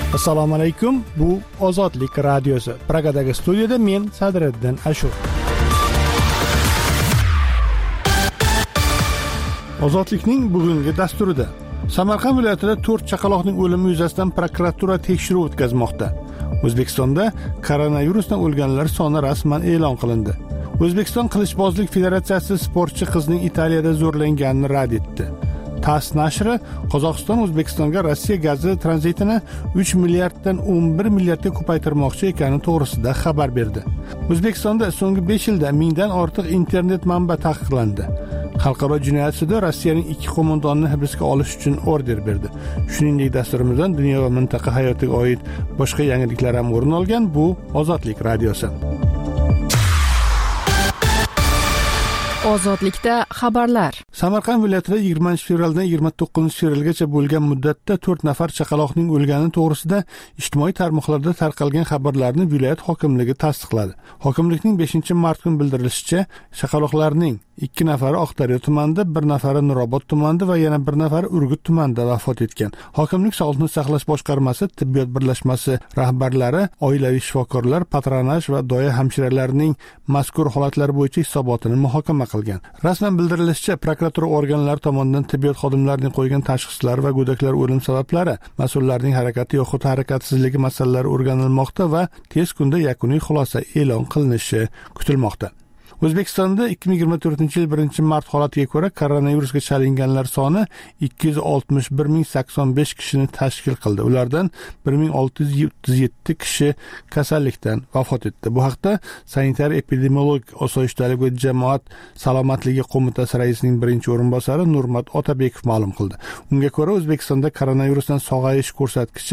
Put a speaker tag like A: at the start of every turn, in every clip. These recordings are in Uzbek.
A: Assalomu alaykum. Bu Ozodlik radiosi. Pragadagi studiyada men Sadriddin Ashur. Ozodlikning bugungi dasturida Samarqand viloyatida 4 chaqaloqning o'limi yuzasidan prokuratura tekshiruv o'tkazmoqda. O'zbekistonda koronavirusdan o'lganlar soni rasman e'lon qilindi. O'zbekiston qilichbozlik federatsiyasi sportchi qizning Italiyada zo'rlanganini rad etdi. TASS nashri Qozog'iston O'zbekistonga Rossiya gazi tranzitini 3 milliarddan 11 milliardga ko'paytirmoqchi ekani to'g'risida xabar berdi. O'zbekistonda so'nggi 5 yilda mingdan ortiq internet manba taqiqlandi. Xalqaro jinoyat sudi Rossiyaning 2 qo'mondonini hibsga olish uchun order berdi. Shuningdek, dasturimizdan dunyo va mintaqa hayotiga oid boshqa yangiliklar ham o'rin olgan. Bu Ozodlik radiosi.
B: Ozodlikda xabarlar.
A: Samarqand viloyatida 20-fevraldan 29-fevralgacha bo'lgan muddatda 4 nafar chaqaloqning o'lgani to'g'risida ijtimoiy tarmoqlarda tarqalgan xabarlarni viloyat hokimligi tasdiqladi. Hokimlikning 5-mart kuni bildirilishicha, chaqaloqlarning 2 nafari Oqdaryo tumanida, 1 nafari Nurobod tumanida va yana 1 nafari Urgut tumanida vafot etgan. Hokimlik Sog'liqni saqlash boshqarmasi, tibbiyot birlashmasi rahbarlari, oilaviy shifokorlar, patronaj va doya hamshiralarining mazkur holatlar bo'yicha hisobotini muhokama qilgan. Rasman bildirilishicha, prokuratura organlari tomonidan tibbiyot xodimlarining qo'ygan tashxislar va go'daklar o'lim sabablari, mas'ullarning harakati yoxud harakatsizligi masalalari o'rganilmoqda va tez kunda yakuniy xulosa e'lon qilinishi kutilmoqda. O'zbekistonda 2024-yil 1-mart holatiga ko'ra koronavirusga chalinganlar soni 261.085 kishini tashkil qildi. Ulardan 1.637 kishi kasallikdan vafot etdi. Bu haqda Sanitar-epidemiolog osoyishtalik va jamoat salomatligi qo'mitasi raisining birinchi o'rinbosari Nurmat Otabekov ma'lum qildi. Unga ko'ra, O'zbekistonda koronavirusdan sog'ayish ko'rsatkichi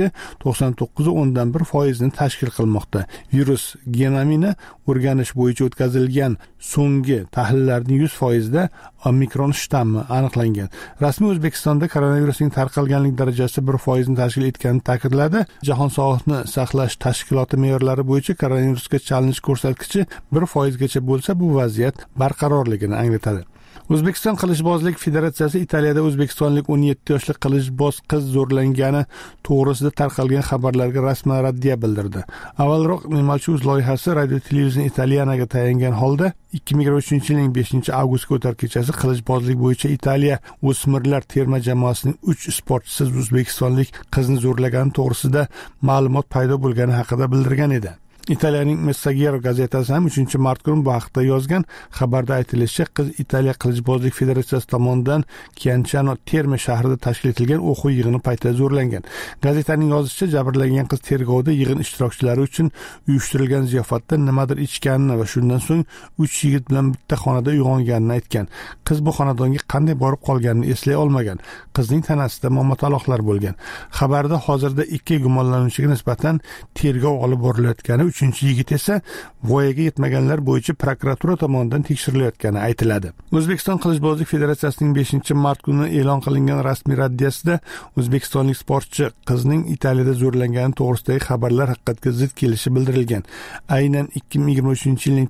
A: 99.1% ni tashkil qilmoqda. Virus genomini o'rganish bo'yicha o'tkazilgan so'nggi tahlillarning 100% da omikron shtammi aniqlangan. Rasmiy O'zbekistonda koronavirusning tarqalganlik darajasi 1% ni tashkil etganini ta'kidladi. Jahon sog'liqni saqlash tashkiloti me'yorlari bo'yicha koronavirusga chalinish ko'rsatkichi 1% gacha bo'lsa, bu vaziyat barqarorligini anglatadi. O'zbekiston qilichbozlik federatsiyasi Italiyada o'zbekistonlik 17 yoshli qilichboz qiz zo'rlangani to'g'risida tarqalgan xabarlarga rasman raddiya bildirdi. Avvalroq Nemalchuz loyihasi Radio Televizion Italianaga tayangan holda 2023-yilning 5-avgustga o'tar kechasi qilichbozlik bo'yicha Italiya o'smirlar terma jamoasining 3 sportchisi o'zbekistonlik qizni zo'rlagani to'g'risida ma'lumot paydo bo'lgani haqida bildirgan edi. Italiyaning Messaggero gazetasi ham 3-mart kuni bu haqda yozgan. Xabarda aytilishicha, qiz Italiya qilichbozlik federatsiyasi tomonidan Chianciano Terme shahrida tashkil etilgan o'quv yig'ini paytida zo'rlangan. Gazetaning yozishicha, jabrlangan qiz tergovda yig'in ishtirokchilari uchun uyushtirilgan ziyofatda nimadir ichganini va shundan so'ng 3 yigit bilan bitta xonada uyg'onganini aytgan. Qiz bu xonadonga qanday borib qolganini eslay olmagan. Qizning tanasida momataloqlar bo'lgan. Xabarda hozirda 2 gumonlanuvchiga nisbatan tergov olib borilayotgani, 3-yigit esa voyaga yetmaganlar bo'yicha prokuratura tomonidan tekshirilayotgani aytiladi. O'zbekiston qilichbozlik federatsiyasining 5-mart kuni e'lon qilingan rasmiy raddiyasida o'zbekistonlik sportchi qizning Italiyada zo'rlangani to'g'risidagi xabarlar haqiqatga zid kelishi bildirilgan. Aynan 2023-yilning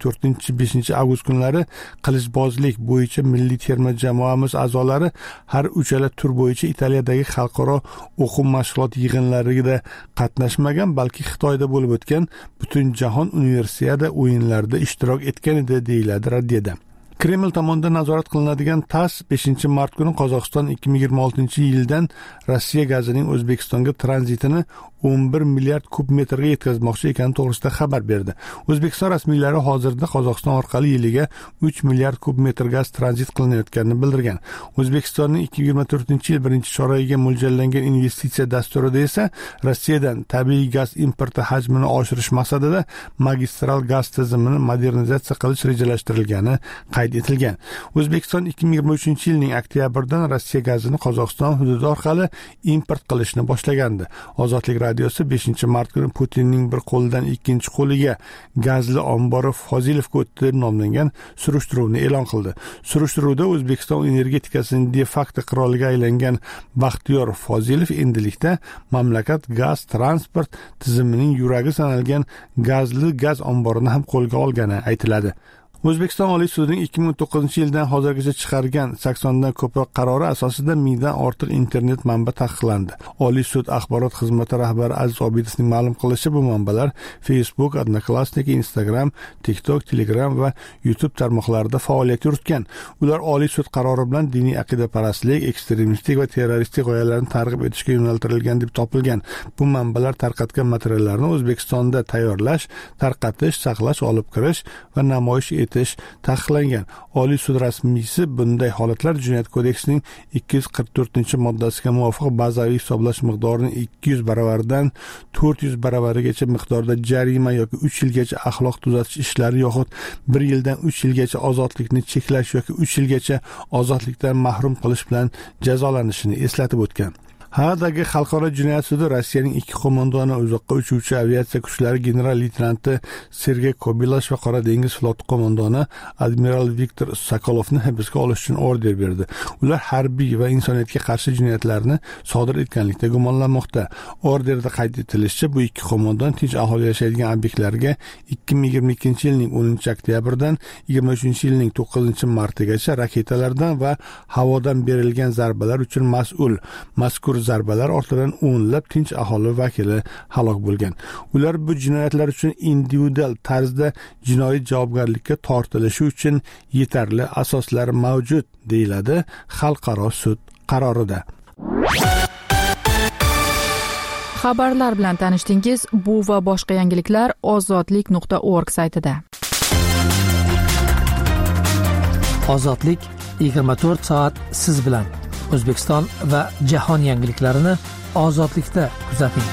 A: 4-5 kunlari qilichbozlik bo'yicha milliy terma jamoamiz a'zolari har uchala tur bo'yicha Italiyadagi xalqaro o'quv mashg'ulot yig'inlarida qatnashmagan, balki Xitoyda bo'lib o'tgan butun jahon universiada o'yinlarida ishtirok etgan edi, deyiladi raddiyada. Kreml tomonidan nazorat qilinadigan TASS 5-mart kuni Qozog'iston 2026-yildan Rossiya gazining O'zbekistonga tranzitini 11 milliard kub metrga yetkazmoqchi ekani to'g'risida xabar berdi. O'zbekiston rasmiylari hozirda Qozog'iston orqali yiliga 3 milliard kub metr gaz tranzit qilinayotganini bildirgan. O'zbekistonning 2024-yil 1-choragiga mo'ljallangan investitsiya dasturida esa Rossiyadan tabiiy gaz importi hajmini oshirish maqsadida magistral gaz tizimini modernizatsiya qilish rejalashtirilgani qayd etilgan. O'zbekiston 2023-yilning oktyabridan Rossiya gazini Qozog'iston hududi orqali import qilishni boshlagandi. Ozodlik radiosi 5-mart kuni Putinning bir qo'lidan ikkinchi qo'liga gazli ombori Fozilovga o'tdi deb nomlangan surishtiruvni e'lon qildi. Surishtiruvda O'zbekiston energetikasining de facto qiroliga aylangan Baxtiyor Fozilov endilikda mamlakat gaz transport tizimining yuragi sanalgan gazli gaz omborini ham qo'lga olgani aytiladi. O'zbekiston Oliy sudining 2009-yildan hozirgacha chiqargan 80 dan ko'proq qarori asosida mingdan ortiq internet manba taqiqlandi. Oliy sud axborot xizmati rahbari Aziz Obidovning ma'lum qilishicha, bu manbalar Facebook, Odnoklassniki, Instagram, TikTok, Telegram va YouTube tarmoqlarida faoliyat yuritgan. Ular Oliy sud qarori bilan diniy aqidaparastlik, ekstremistik va terroristik g'oyalarni targ'ib etishga yo'naltirilgan deb topilgan. Bu manbalar tarqatgan materiallarni O'zbekistonda tayyorlash, tarqatish, saqlash, olib kirish va namoyish etish taqiqlangan. Oliy sud rasmiysi bunday holatlar Jinoyat kodeksining 244-moddasiga muvofiq bazaviy hisoblash miqdorining 200 baravaridan 400 baravarigacha miqdorda jarima yoki 3 yilgacha axloq tuzatish ishlari yoxud 1 yildan 3 yilgacha ozodlikni cheklash yoki 3 yilgacha ozodlikdan mahrum qilish bilan jazolanishini eslatib o'tgan. Hagdagi xalqaro jinoyat sudi Rossiyaning 2 qo'mondoni, uzoqqa uchuvchi aviatsiya kuchlari general-leytenanti Sergey Kobilash va Qora dengiz floti qo'mondoni admiral Viktor Sokolovni hibsga olish uchun order berdi. Ular harbiy va insoniyatga qarshi jinoyatlarni sodir etganlikda gumonlanmoqda. Orderda qayd etilishicha, bu 2 qo'mondon tinch aholi yashaydigan obyektlarga 2022-yilning 10-oktyabrdan 23-yilning 9-martigacha raketalardan va havodan berilgan zarbalar uchun mas'ul. Mazkur zarbalar ortidan o'nlab tinch aholi vakili halok bo'lgan. Ular bu jinoyatlar uchun individual tarzda jinoiy javobgarlikka tortilishi uchun yetarli asoslar mavjud, deyiladi xalqaro sud qarorida.
B: Xabarlar bilan tanishdingiz. Bu va boshqa yangiliklar ozodlik.org saytida.
C: Ozodlik 24 soat siz bilan. O'zbekiston va jahon yangiliklarini ozodlikda kuzating.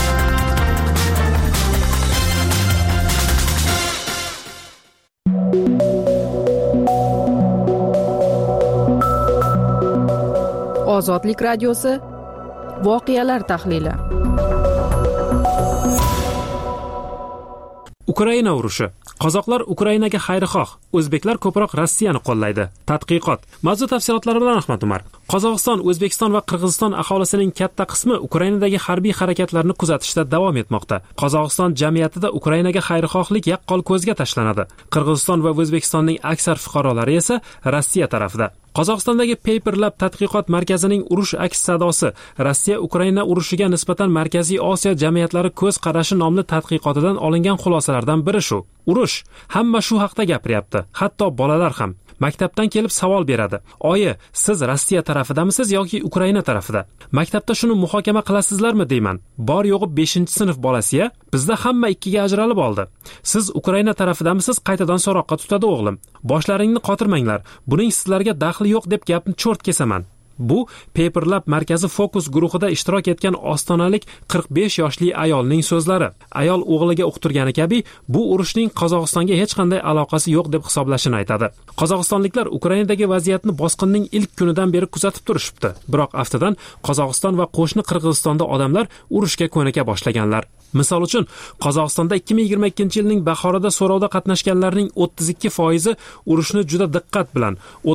B: Ozodlik radiosi voqealar tahlili.
D: Ukraina urushi. Qozoqlar Ukrainaga xayrixoh, o'zbeklar ko'proq Rossiyani qo'llaydi. Tadqiqot. Mavzu tafsilotlari bilan Ahmad Umar. Qozog'iston, O'zbekiston va Qirg'iziston aholisining katta qismi Ukrainadagi harbiy harakatlarni kuzatishda davom etmoqda. Qozog'iston jamiyatida Ukrainaga xayrixohlik yaqqol ko'zga tashlanadi. Qirg'iziston va O'zbekistonning aksar fuqarolari esa Rossiya tarafida. Qozog'istondagi Paper Lab tadqiqot markazining urush aks sadosi Rossiya-Ukraina urushiga nisbatan Markaziy Osiyo jamiyatlari ko'z qarashi nomli tadqiqotidan olingan xulosalardan biri shu. Urush, hamma shu haqda gapiryapti, hatto bolalar ham. Maktabdan kelib savol beradi. Oyi, siz Rossiya tarafidamisiz yoki Ukraina tarafida? Maktabda shuni muhokama qilasizlarmi deyman. Bor yo'g'i 5-sinf bolasi-ya, bizda hamma ikkiga ajralib oldi. Siz Ukraina tarafidamisiz? Qaytadan so'roqqa tutadi o'g'lim. Boshlaringni qotirmanglar. Buning sizlarga daxli yo'q deb gapni cho'rt kesaman. Bu Paper Lab markazi fokus guruhida ishtirok etgan ostonalik 45 yoshli ayolning so'zlari. Ayol o'g'liga uqtirgani kabi, bu urushning Qozog'istonga hech qanday aloqasi yo'q deb hisoblashini aytadi. Qozog'istonliklar Ukrainadagi vaziyatni bosqinning ilk kunidan beri kuzatib turishibdi. Biroq aftidan Qozog'iston va qo'shni Qirg'izistonda odamlar urushga ko'nika boshlaganlar. Misol uchun, Qozog'istonda 2022-yilning bahorida so'rovda qatnashganlarning 32% urushni juda diqqat bilan,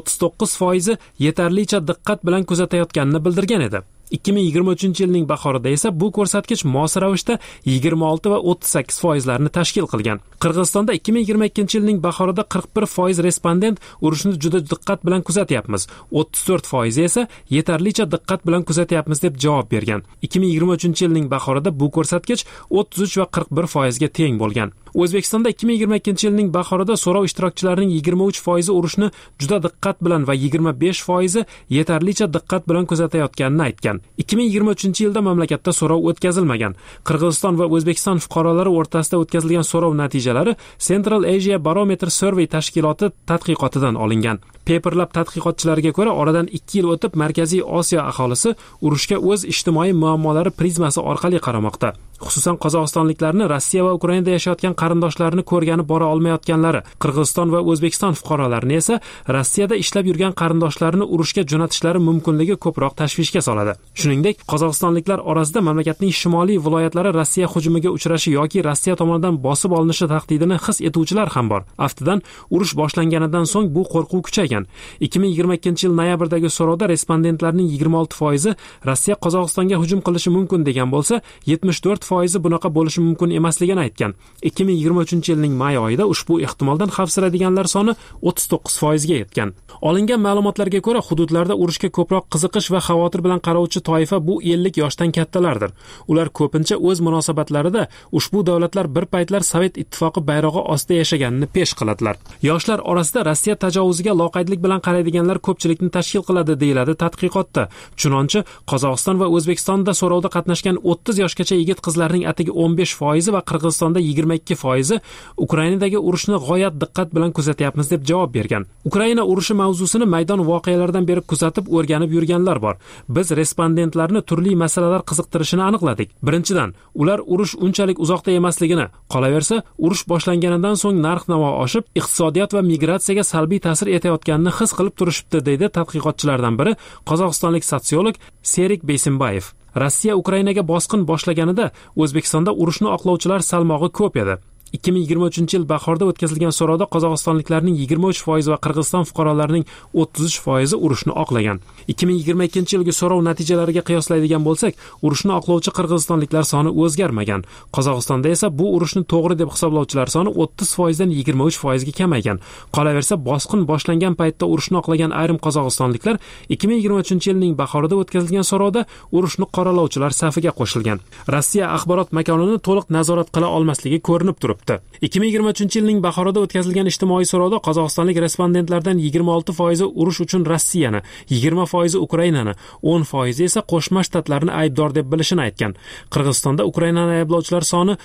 D: 39% yetarlicha diqqat bilan kuzatayotganini bildirgan edi. 2023-yilning bahorida esa bu ko'rsatkich mos ravishda 26 va 38% tashkil qilgan. Qirg'izistonda 2022-yilning bahorida 41% respondent urushni juda diqqat bilan kuzatyapmiz, 34% esa yetarlicha diqqat bilan kuzatyapmiz deb javob bergan. 2023-yilning bahorida bu ko'rsatkich 33 va 41% ga teng bo'lgan. O'zbekistonda 2022-yilning bahorida so'rov ishtirokchilarining 23% urushni juda diqqat bilan va 25% yetarlicha diqqat bilan kuzatayotganini aytgan. 2023-yilda mamlakatda so'rov o'tkazilmagan. Qirg'iziston va O'zbekiston fuqarolari o'rtasida o'tkazilgan so'rov natijalari Central Asia Barometer Survey tashkiloti tadqiqotidan olingan. Paper Lab tadqiqotchilariga ko'ra, oradan 2 yil o'tib Markaziy Osiyo aholisi urushga o'z ijtimoiy muammolari prizmasi orqali qaramoqda. Xususan Qozog'istonliklarni Rossiya va Ukrainada yashayotgan qarindoshlarini ko'rgani bora olmayotganlari, Qirg'iziston va O'zbekiston fuqarolarini esa Rossiyada ishlab yurgan qarindoshlarini urushga jo'natishlari mumkinligi ko'proq tashvishga soladi. Shuningdek, qozog'istonliklar orasida mamlakatning shimoliy viloyatlari Rossiya hujumiga uchrashi yoki Rossiya tomonidan bosib olinishi tahdidini his etuvchilar ham bor. Aftidan, urush boshlanganidan so'ng bu qo'rquv kuchaygan. 2022-yil noyabrdagi so'rovda respondentlarning 26% Rossiya Qozog'istonga hujum qilishi mumkin degan bo'lsa, 74% bunaqa bo'lishi mumkin emasligini aytgan. 2023 2023-yilning may oyida ushbu ehtimoldan xavfsiraydiganlar soni 39% ga yetgan. Olingan ma'lumotlarga ko'ra, hududlarda urushga ko'proq qiziqish va xavotir bilan qarovchi toifa bu 50 yoshdan kattalardir. Ular ko'pincha o'z munosabatlarida ushbu davlatlar bir paytlar Sovet ittifoqi bayrog'i ostida yashaganini pesh qiladilar. Yoshlar orasida Rossiya tajovuziga loqaydlik bilan qaraydiganlar ko'pchilikni tashkil qiladi, deyiladi tadqiqotda. Chunonchi Qozog'iston va O'zbekistonda so'rovda qatnashgan 30 yoshgacha yigit qizlarning atigi 15% va Qirg'izistonda 22% Ukrainadagi urushni g'oyat diqqat bilan kuzatyapmiz deb javob bergan. Ukraina urushi mavzusini maydon voqealaridan beri kuzatib o'rganib yurganlar bor. Biz respondentlarni turli masalalar qiziqtirishini aniqladik. Birinchidan, ular urush unchalik uzoqda emasligini, qolaversa, urush boshlanganidan so'ng narx-navo oshib, iqtisodiyot va migratsiyaga salbiy ta'sir etayotganini his qilib turishibdi, deydi tadqiqotchilardan biri Qozog'istonlik sotsiolog Serik Beysimbayev. Rossiya Ukrainaga bosqin boshlaganida O'zbekistonda urushni oqlovchilar salmog'i ko'p edi. 2023-yil bahorda o'tkazilgan so'rovda qozog'istonliklarning 23% va Qirg'iziston fuqarolarining 33% urushni oqlagan. 2022-yilgi so'rov natijalariga qiyoslaydigan bo'lsak, urushni oqlovchi qirg'izistonliklar soni o'zgarmagan. Qozog'istonda esa bu urushni to'g'ri deb hisoblovchilar soni 30% dan 23% ga kamaygan. Qolaversa, bosqin boshlangan paytda urushni oqlagan ayrim qozog'istonliklar 2023-yilning bahorida o'tkazilgan so'rovda urushni qoralovchilar safiga qo'shilgan. Rossiya axborot makonini to'liq nazorat qila olmasligi ko'rinib turibdi. 2023-yilning bahorida o'tkazilgan ijtimoiy so'rovda qozog'istonlik respondentlardan 26% urush uchun Rossiyani, 20% Ukrainani, 10% esa Qo'shma Shtatlarni aybdor deb bilishini aytgan. Qirg'izistonda Ukrainani ayblovchilar soni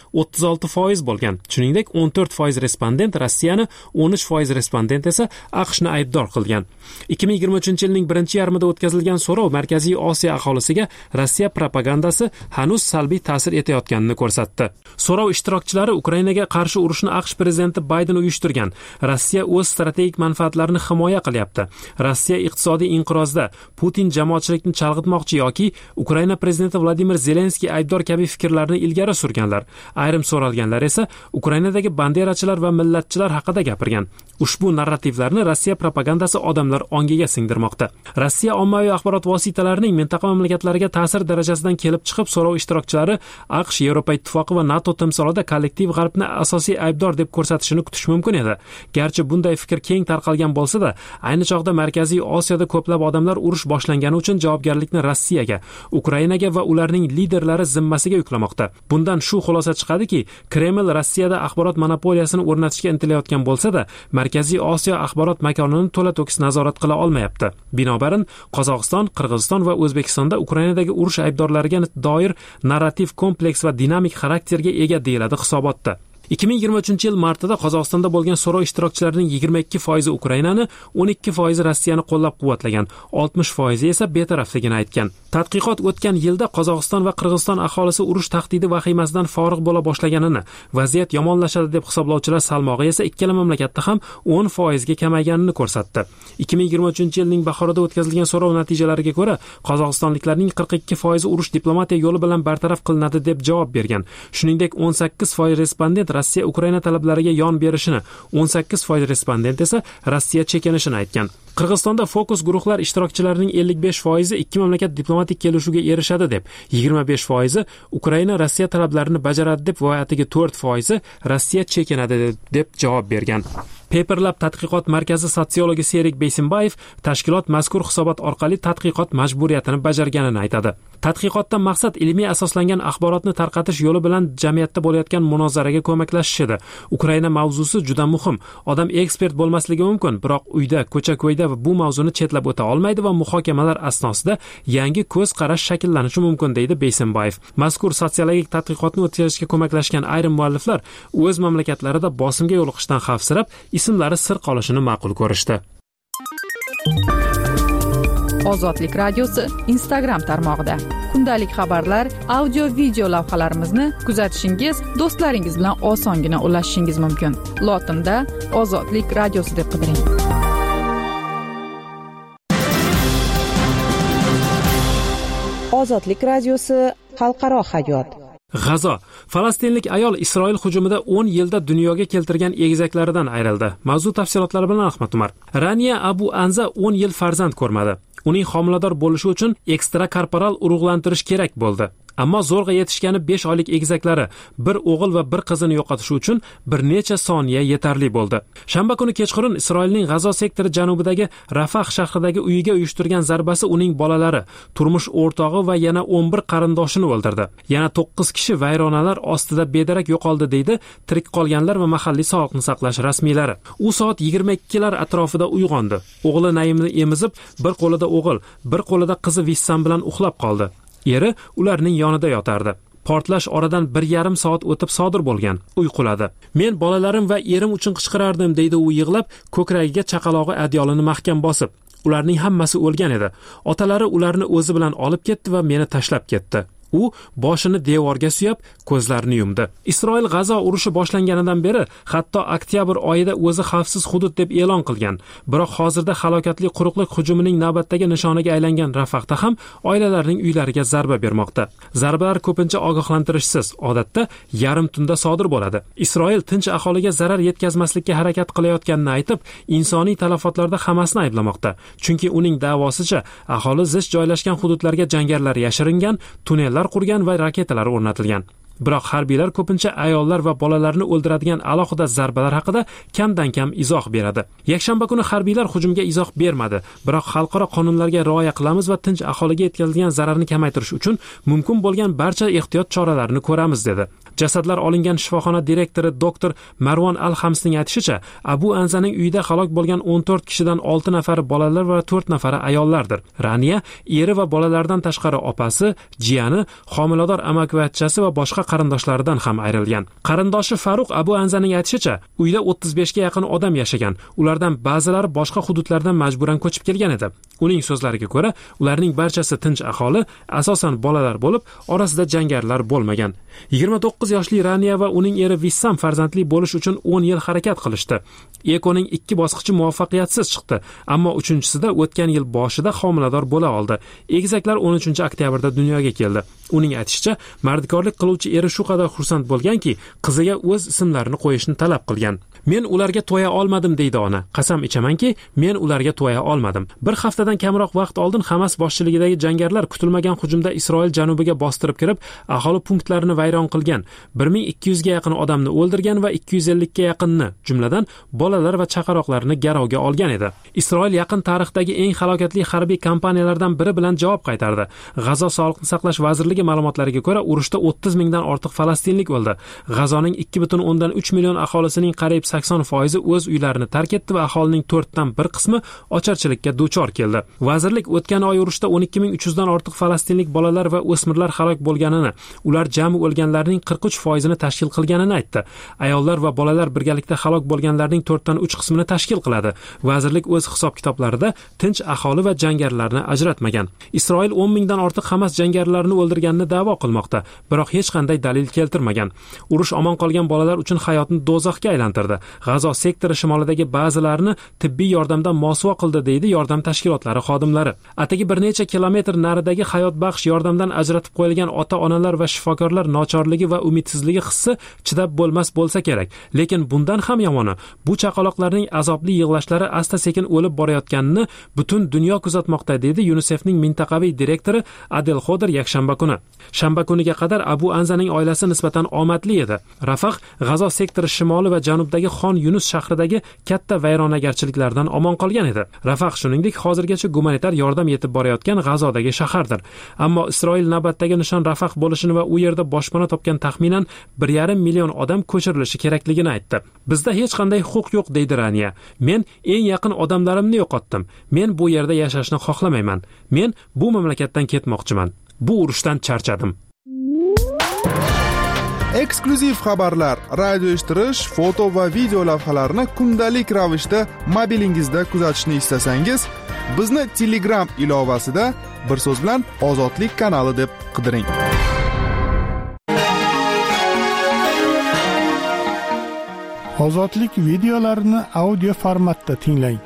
D: 36% bo'lgan. Shuningdek, 14% respondent Rossiyani, 13% respondent esa AQShni aybdor qilgan. 2023-yilning birinchi yarmida o'tkazilgan so'rov Markaziy Osiyo aholisiga Rossiya propagandasi hanuz salbiy ta'sir etayotganini ko'rsatdi. So'rov ishtirokchilari Ukrainaga qarshi urushni AQSh prezidenti Bayden uyushtirgan. Rossiya o'z strategik manfaatlarini himoya qilyapti. Rossiya iqtisodiy inqirozda, Putin jamoatchilikni chalg'itmoqchi yoki Ukraina prezidenti Vladimir Zelenskiy aybdor kabi fikrlarni ilgari surganlar. Ayrim so'ralganlar esa Ukrainadagi banderachilar va millatchilar haqida gapirgan. Ushbu narrativlarni Rossiya propagandasi odamlar ongiga singdirmoqda. Rossiya ommaviy axborot vositalarining mintaqa mamlakatlariga ta'sir darajasidan kelib chiqib so'rov ishtirokchilari AQSh, Yevropa ittifoqi va NATO timsolida kollektiv g'arbni asosiy aybdor deb ko'rsatishini kutish mumkin edi. Garchi bunday fikr keng tarqalgan bo'lsa-da, ayni chog'da Markaziy Osiyoda ko'plab odamlar urush boshlangani uchun javobgarlikni Rossiyaga, Ukrainaga va ularning liderlari zimmasiga yuklamoqda. Bundan shu xulosa chiqadiki, Kreml Rossiyada axborot monopoliyasini o'rnatishga intilayotgan bo'lsa-da, Markaziy Osiyo axborot makonini to'la-to'kis nazorat qila olmayapti. Binobarin, Qozog'iston, Qirg'iziston va O'zbekistonda Ukrainadagi urush aybdorlariga doir narrativ kompleks va dinamik xarakterga ega, deyiladi hisobotda. 2023-yil martida Qozog'istonda bo'lgan so'rov ishtirokchilarining 22% Ukrainani, 12% Rossiyani qo'llab-quvvatlagan, 60% esa betarafligini aytgan. Tadqiqot o'tgan yilda Qozog'iston va Qirg'iziston aholisi urush tahdidi vahimasidan forig' bo'la boshlaganini, vaziyat yomonlashadi deb hisoblovchilar salmog'i esa ikkala mamlakatda ham 10% ga kamayganini ko'rsatdi. 2023-yilning bahorida o'tkazilgan so'rov natijalariga ko'ra, qozog'istonliklarning 42% urush diplomatiya yo'li bilan bartaraf qilinadi deb javob bergan. Shuningdek, 18% respondent Rossiya Ukraina talablariga yon berishini, 18% respondent esa Rossiya chekinishini aytgan. Qirg'izistonda fokus guruhlar ishtirokchilarining 55% ikki mamlakat diplomatik kelishuvga erishadi deb, 25% Ukraina Rossiya talablarini bajaradi deb va atigi 4% Rossiya chekinadi deb javob bergan. Paperlab tadqiqot markazi sotsiologi Serik Beysimbayev tashkilot mazkur hisobot orqali tadqiqot majburiyatini bajarganini aytadi. Tadqiqotdan maqsad ilmiy asoslangan axborotni tarqatish yo'li bilan jamiyatda bo'layotgan munozaraga ko'maklashish edi. Ukraina mavzusi juda muhim. Odam ekspert bo'lmasligi mumkin, biroq uyda, ko'cha-ko'yda bu mavzuni chetlab o'ta olmaydi va muhokamalar asnosida yangi ko'z qarash shakllanishi mumkin, deydi Beysimbayev. Mazkur sotsiologik tadqiqotni o'tkazishga ko'maklashgan ayrim mualliflar o'z mamlakatlarida bosimga yo'liqishdan xavfsirab, ismlari sir qolishini ma'qul ko'rishdi.
B: Ozodlik radiosi Instagram tarmog'ida kundalik xabarlar, audio, video lavhalarimizni kuzatishingiz, do'stlaringiz bilan osongina ulashishingiz mumkin. Lotinda Ozodlik radiosi deb qidiring.
E: Ozodlik radiosi xalqaro hayot.
D: G'azo. Falastinlik ayol Isroil hujumida 10 yilda dunyoga keltirgan egizaklaridan ayrildi. Mavzu tafsilotlari bilan Ahmad Umar. Raniya Abu Anza 10 yil farzand ko'rmadi. Uning homilador bo'lishi uchun ekstrakorporal urug'lantirish kerak bo'ldi. ammo zo'rg'a yetishgani 5 oylik egizaklari bir o'g'il va bir qizini yo'qotishi uchun bir necha soniya yetarli bo'ldi. Shanba kuni kechqurun Isroilning G'azo sektori janubidagi Rafah shahridagi uyiga uyushtirgan zarbasi uning bolalari, turmush o'rtog'i va yana 11 qarindoshini o'ldirdi. Yana 9 kishi vayronalar ostida bedarak yo'qoldi deydi tirik qolganlar va mahalliy sog'liqni saqlash rasmiylari. U soat 22lar atrofida uyg'ondi. O'g'li Naimni emizib, bir qo'lida o'g'il, bir qo'lida qizi Vissam bilan uxlab qoldi. Eri ularning yonida yotardi. Portlash oradan 1,5 soat o'tib sodir bo'lgan. Uyquladi. Men bolalarim va erim uchun qichqirardim deydi u yig'lab, ko'kragiga chaqalog'i adyolini mahkam bosib. Ularning hammasi o'lgan edi. Otalari ularni o'zi bilan olib ketdi va meni tashlab ketdi. U boshini devorga suyab, ko'zlarini yumdi. Isroil G'azo urushi boshlanganidan beri hatto oktyabr oyida o'zi xavfsiz hudud deb e'lon qilgan. Biroq hozirda halokatli quruqlik hujumining navbatdagi nishoniga aylangan Rafahda ham oilalarning uylariga zarba bermoqda. Zarbalar ko'pincha ogohlantirishsiz, odatda yarim tunda sodir bo'ladi. Isroil tinch aholiga zarar yetkazmaslikka harakat qilayotganini aytib, insoniy talafotlarda Hamasni ayblamoqda. Chunki uning da'vosicha aholi zich joylashgan hududlarga jangarilar yashiringan, tunnellar qurgan va raketalar o'rnatilgan. Biroq harbiylar ko'pincha ayollar va bolalarni o'ldiradigan alohida zarbalar haqida kamdan kam izoh beradi. Yakshanba kuni harbiylar hujumga izoh bermadi, biroq xalqaro qonunlarga rioya qilamiz va tinch aholiga yetkazilgan zararni kamaytirish uchun mumkin bo'lgan barcha ehtiyot choralarini ko'ramiz dedi. Jasadlar olingan shifoxona direktori doktor Marwan Al-Hamsning aytishicha, Abu Anzaning uyida halok bo'lgan 14 kishidan 6 nafari bolalar va 4 nafari ayollardir. Raniya eri va bolalardan tashqari opasi, jiyani, homilador amakivachchasi va boshqa qarindoshlaridan ham ayrilgan. Qarindoshi Faruq Abu Anzaning aytishicha, uyda 35 ga yaqin odam yashagan. Ulardan ba'zilari boshqa hududlardan majburan ko'chib kelgan edi. Uning so'zlariga ko'ra, ularning barchasi tinch aholi, asosan bolalar bo'lib, orasida jangarilar bo'lmagan. 29 yoshli Raniya va uning eri Vissam farzandli bo'lish uchun 10 yil harakat qilishdi. Ekoning 2 bosqichi muvaffaqiyatsiz chiqdi, ammo 3-chisida o'tgan yil boshida homilador bo'la oldi. Egizaklar 13-oktyabrda dunyoga keldi. Uning aytishicha, mardikorlik qiluvchi eri shu qadar xursand bo'lganki, qiziga o'z ismlarini qo'yishni talab qilgan. Men ularga to'ya olmadim deydi ona. Qasam ichamanki, men ularga to'ya olmadim. Bir haftadan kamroq vaqt oldin Hamas boshchiligidagi jangarilar kutilmagan hujumda Isroil janubiga bostirib kirib, aholi punktlarini vayron qilgan. 1200 ga yaqin odamni o'ldirgan va 250 ga yaqinni, jumladan bolalar va chaqaloqlarni garovga olgan edi. Isroil yaqin tarixdagi eng halokatli harbiy kampaniyalardan biri bilan javob qaytardi. G'azo sog'liqni saqlash vazirligi ma'lumotlariga ko'ra, urushda 30 mingdan ortiq falastinlik o'ldi. G'azoning 2,3 million aholisining qariyb 80% o'z uylarini tark etdi va aholining 4dan 1 qismi ocharchilikka duchor keldi. Vazirlik o'tgan oy urushda 12300 dan ortiq falastinlik bolalar va o'smirlar halok bo'lganini, ular jami o'lganlarning 43% ni tashkil qilganini aytdi. Ayollar va bolalar birgalikda halok bo'lganlarning 4dan 3 qismini tashkil qiladi. Vazirlik o'z hisob-kitoblarida tinch aholi va jangarilarni ajratmagan. Isroil 10 mingdan ortiq Hamas jangarilarini o'ldirganini da'vo qilmoqda, biroq hech qanday dalil keltirmagan. Urush omon qolgan bolalar uchun hayotni do'zaxga aylantirdi. G'azo sektori shimolidagi ba'zilarini tibbiy yordamdan mosuvo qildi deydi yordam tashkilotlari xodimlari. Atigi bir necha kilometr naridagi hayot baxsh yordamdan ajratib qo'yilgan ota-onalar va shifokorlar nochorligi va umidsizligi hissi chidab bo'lmas bo'lsa kerak. Lekin bundan ham yomoni, bu chaqaloqlarning azobli yig'lashlari asta-sekin o'lib borayotganini butun dunyo kuzatmoqda deydi UNICEFning mintaqaviy direktori Adel Xoder yakshanba kuni. Shanba kuniga qadar Abu Anzaning oilasi nisbatan omadli edi. Rafah, G'azo sektori shimoli va janubdagi Xon Yunus shahridagi katta vayronagarchiliklardan omon qolgan edi. Rafah shuningdek hozirgacha gumanitar yordam yetib borayotgan G'azodagi shahardir. Ammo Isroil navbatdagi nishon Rafah bo'lishini va u yerda boshpana topgan taxminan 1,5 million odam ko'chirilishi kerakligini aytdi. Bizda hech qanday huquq yo'q deydi Raniya. Men eng yaqin odamlarimni yo'qotdim. Men bu yerda yashashni xohlamayman. Men bu mamlakatdan ketmoqchiman. Bu urushdan charchadim.
F: Eksklyuziv xabarlar, radio eshittirish, foto va video lavhalarni kundalik ravishda mobilingizda kuzatishni istasangiz, bizni Telegram ilovasida bir so'z bilan Ozodlik kanali deb qidiring.
A: Ozodlik videolarini audio formatda tinglang.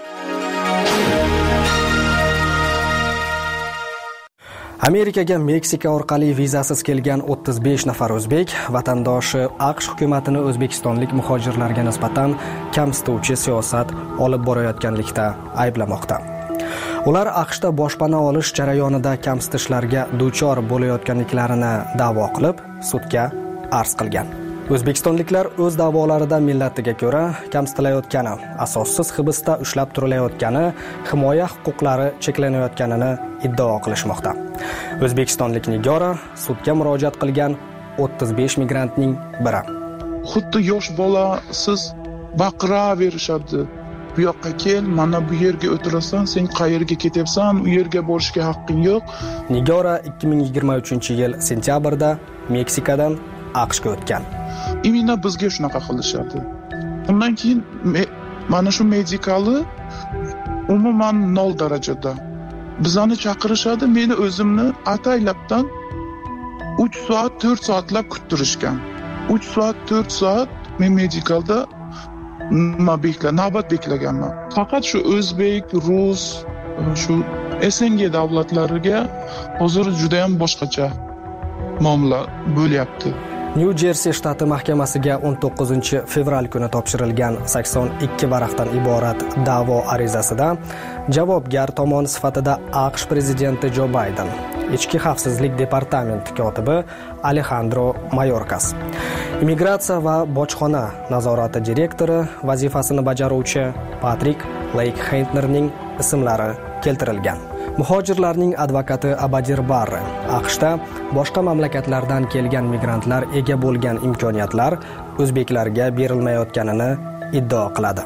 G: Amerikaga Meksika orqali vizasiz kelgan 35 nafar o'zbek vatandoshi AQSh hukumatini o'zbekistonlik muhojirlarga nisbatan kamsituvchi siyosat olib borayotganlikda ayblamoqda. Ular AQShda boshpana olish jarayonida kamsitishlarga duchor bo'layotganliklarini da'vo qilib, sudga arz qilgan. O'zbekistonliklar o'z da'volarida millatiga ko'ra kamsitilayotgani, asossiz hibsda ushlab turilayotgani, himoya huquqlari cheklanayotganini iddao qilishmoqda. O'zbekistonlik Nigora sudga murojaat qilgan 35 migrantning biri.
H: Xuddi yosh bola siz baqiraverishadi. Bu yoqqa kel, mana bu yerga o'tirasan, sen qayerga ketyapsan, u yerga borishga haqqing yo'q.
G: Nigora 2023-yil sentyabrda Meksikadan AQShga o'tgan.
H: Imенно bizga shunaqa qilishadi. Undan keyin mana shu medikali umuman 0 darajada. Bizani chaqirishadi, meni o'zimni ataylabdan 3 soat, 4 soatlab kuttirishgan. 3 soat, 4 soat men medikalda navbat beklaganman. Faqat shu o'zbek, rus, shu SNG davlatlariga hozir juda ham boshqacha muomala bo'lyapti.
G: New Jersey shtati mahkamasiga 19-fevral kuni topshirilgan 82 varaqdan iborat da'vo arizasida javobgar tomon sifatida AQSh prezidenti Jo Bayden, Ichki xavfsizlik departamenti kotibi Alejandro Mayorkas, immigratsiya va bojxona nazorati direktori vazifasini bajaruvchi Patrik Lake-Heintnerning ismlari keltirilgan. Muhojirlarning advokati Abadir Barre AQShda boshqa mamlakatlardan kelgan migrantlar ega bo'lgan imkoniyatlar o'zbeklarga berilmayotganini iddao qiladi.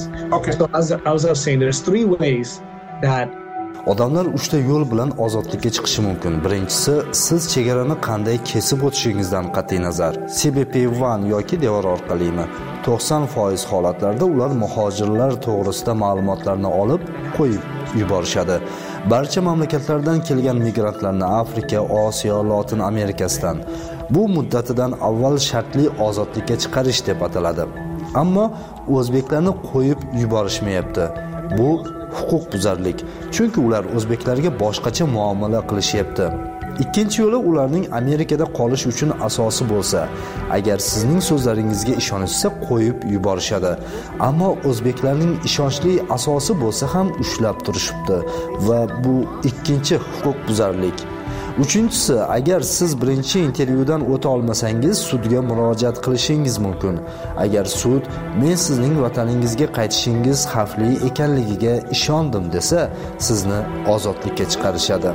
I: Odamlar 3 ta yo'l bilan ozodlikka chiqishi mumkin. Birinchisi, siz chegarani qanday kesib o'tishingizdan qat'iy nazar, CBP1 yoki devor orqalimi. 90% holatlarda ular muhojirlar to'g'risida ma'lumotlarni olib qo'yib yuborishadi. Barcha mamlakatlardan kelgan migrantlarni Afrika, Osiyo, Lotin Amerikasidan bu muddatidan avval shartli ozodlikka chiqarish deb ataladi. Ammo o'zbeklarni qo'yib yuborishmayapti. Bu huquqbuzarlik. Chunki ular o'zbeklarga boshqacha muomala qilishyapti. Ikkinchi yo'li ularning Amerikada qolish uchun asosi bo'lsa, agar sizning so'zlaringizga ishonishsa qo'yib yuborishadi. Ammo o'zbeklarning ishonchli asosi bo'lsa ham ushlab turishibdi va bu ikkinchi huquqbuzarlik. Uchinchisi, agar siz birinchi intervyudan o'ta olmasangiz, sudga murojaat qilishingiz mumkin. Agar sud men sizning vataningizga qaytishingiz xavfli ekanligiga ishondim desa, sizni ozodlikka chiqarishadi.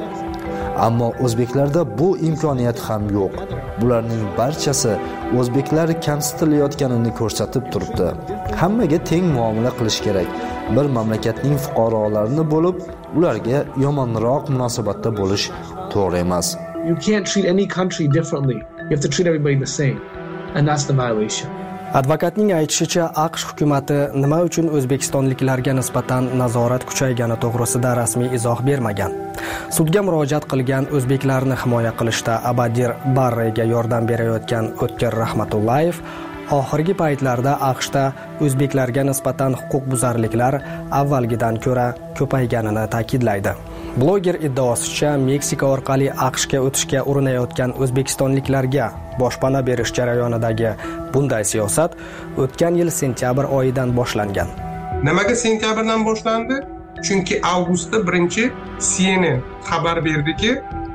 I: Ammo o'zbeklarda bu imkoniyat ham yo'q. Bularning barchasi o'zbeklar kamsitilayotganini ko'rsatib turibdi. Hammaga teng muomala qilish kerak. Bir mamlakatning fuqarolarini bo'lib, ularga yomonroq munosabatda bo'lish to'g'ri emas.
J: You can't treat any country differently. You have to treat everybody the same. And that's the violation.
G: Advokatning aytishicha, AQSh hukumatı nima uchun o'zbekistonliklarga nisbatan nazorat kuchaygani to'g'risida rasmiy izoh bermagan. Sudga murojaat qilgan o'zbeklarni himoya qilishda Abadir Barrega yordam berayotgan O'tkir Rahmatullayev oxirgi paytlarda AQShda o'zbeklarga nisbatan huquqbuzarliklar avvalgidan ko'ra ko'payganini ta'kidlaydi. Bloger iddaosicha, Meksika orqali AQShga o'tishga urinayotgan o'zbekistonliklarga boshpana berish jarayonidagi bunday siyosat o'tgan yil sentyabr oyidan boshlangan.
K: Nimaga sentyabrdan boshlandi? Chunki avgustda birinchi CNN xabar berdiki,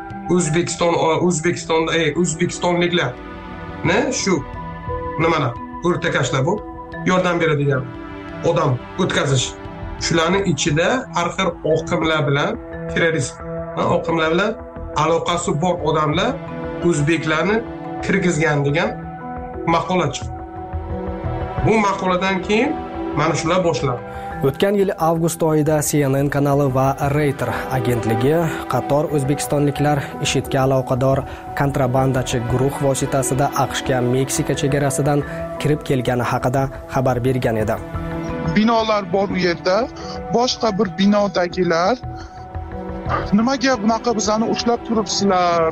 K: O'zbekistonliklar shu nimalar o'rtakashlar bu yordam beradigan odam o'tkazish. Shularning ichida har xil oqimlar bilan terrorist oqimlar bilan aloqasi bor odamlar o'zbeklarni kirgizgan degan maqola chiqdi. Bu maqoladan keyin mana shular boshlandi.
G: O'tgan yil avgust oyida CNN kanali va Reuters agentligi qator o'zbekistonliklar IShIDga aloqador kontrabandachi guruh vositasida AQShga Meksika chegarasidan kirib kelgani haqida xabar bergan edi.
H: Binolar bor u yerda, boshqa bir binodagilar nimaga bunaqa bizani ushlab turibsizlar?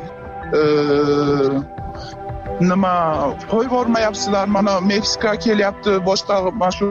H: Nima qo'yib bormayapsizlar? Mana Meksika kelyapti, boshqa shu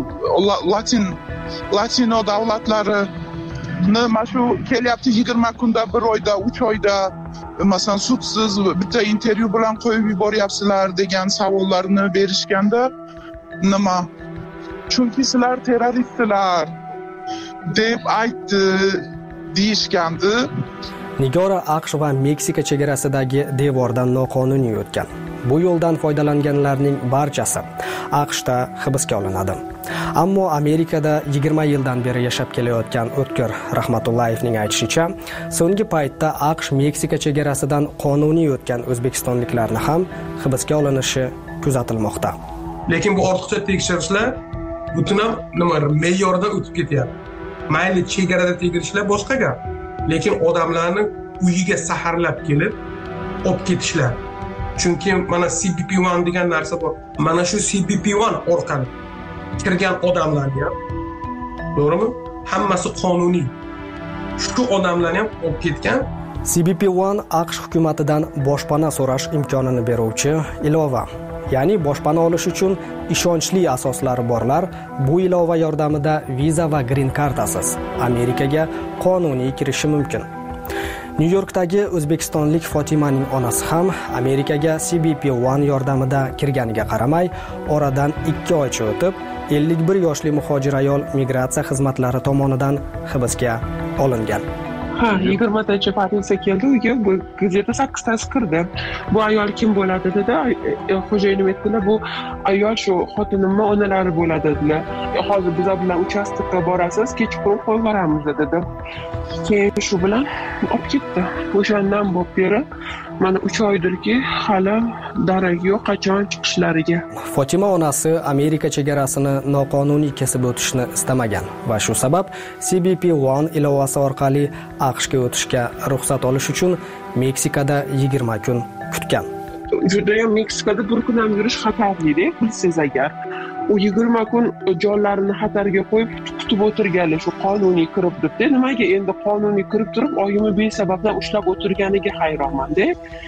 H: Latino davlatlari nima shu kelyapti 20 kunda, 1 oyda, 3 oyda masalan sudsiz bitta intervyu bilan qo'yib yuboryapsizlar degan savollarni berishganda nima? Chunki sizlar terroristlar deb aytdi. deyishgandi.
G: Nigora AQSh va Meksika chegarasidagi devordan noqonuniy o'tgan. Bu yo'ldan foydalanganlarning barchasi AQShda hibsga olinadi. Ammo Amerikada 20 yildan beri yashab kelayotgan O'tkir Rahmatullayevning aytishicha, so'nggi paytda AQSh Meksika chegarasidan qonuniy o'tgan o'zbekistonliklarni ham hibsga olinishi kuzatilmoqda.
K: Lekin bu ortiqcha tekshirishlar butun me'yordan o'tib ketyapti. Mayli chegarada tekshirishlar boshqa gap. Lekin odamlarni uyiga saharlab kelib olib ketishlar. Chunki mana CBP1 degan narsa bor. Mana shu CBP1 orqali kirgan odamlarga, to'g'rimi? Hammasi qonuniy. Shu odamlarni ham olib ketgan.
G: CBP1 AQSh hukumatidan boshpana so'rash imkonini beruvchi ilova. Ya'ni boshpana olish uchun ishonchli asoslari borlar bu ilova yordamida viza va green kartasiz Amerikaga qonuniy kirishi mumkin. Nyu-Yorkdagi o'zbekistonlik Fotimaning onasi ham Amerikaga CBP1 yordamida kirganiga qaramay, oradan 2 oycha o'tib, 51 yoshli muhojir ayol migratsiya xizmatlari tomonidan hibsga olingan.
L: 20 patentsa keldi uyga, bu gazeta 8tasi kirdi. Bu ayol kim bo'ladi dedi. Xo'jayinim aytdilar, bu ayol shu xotinimning onalari bo'ladi dedilar. Hozir biz bilan uchastkka borasiz, kechqurun qo'yib beramiz dedi. Keyin shu bilan olib ketdi. O'shandan beri mana 3 oydirki hali darak yo'q qachon chiqishlariga.
G: Fotima onasi Amerika chegarasini noqonuniy kesib o'tishni istamagan va shu sabab CBP1 ilovasi orqali AQShga o'tishga ruxsat olish uchun Meksikada 20 kun kutgan.
L: Juda ham Meksikada bir kun ham yurish xatarli-da, bilsangiz agar. U 20 kun jonlarini xatarga qo'yib kutib o'tirganlar shu qonuniy kirib debdi. Nimaga endi qonuniy kirib turib oyimni besababdan ushlab o'tirganiga hayronman-da.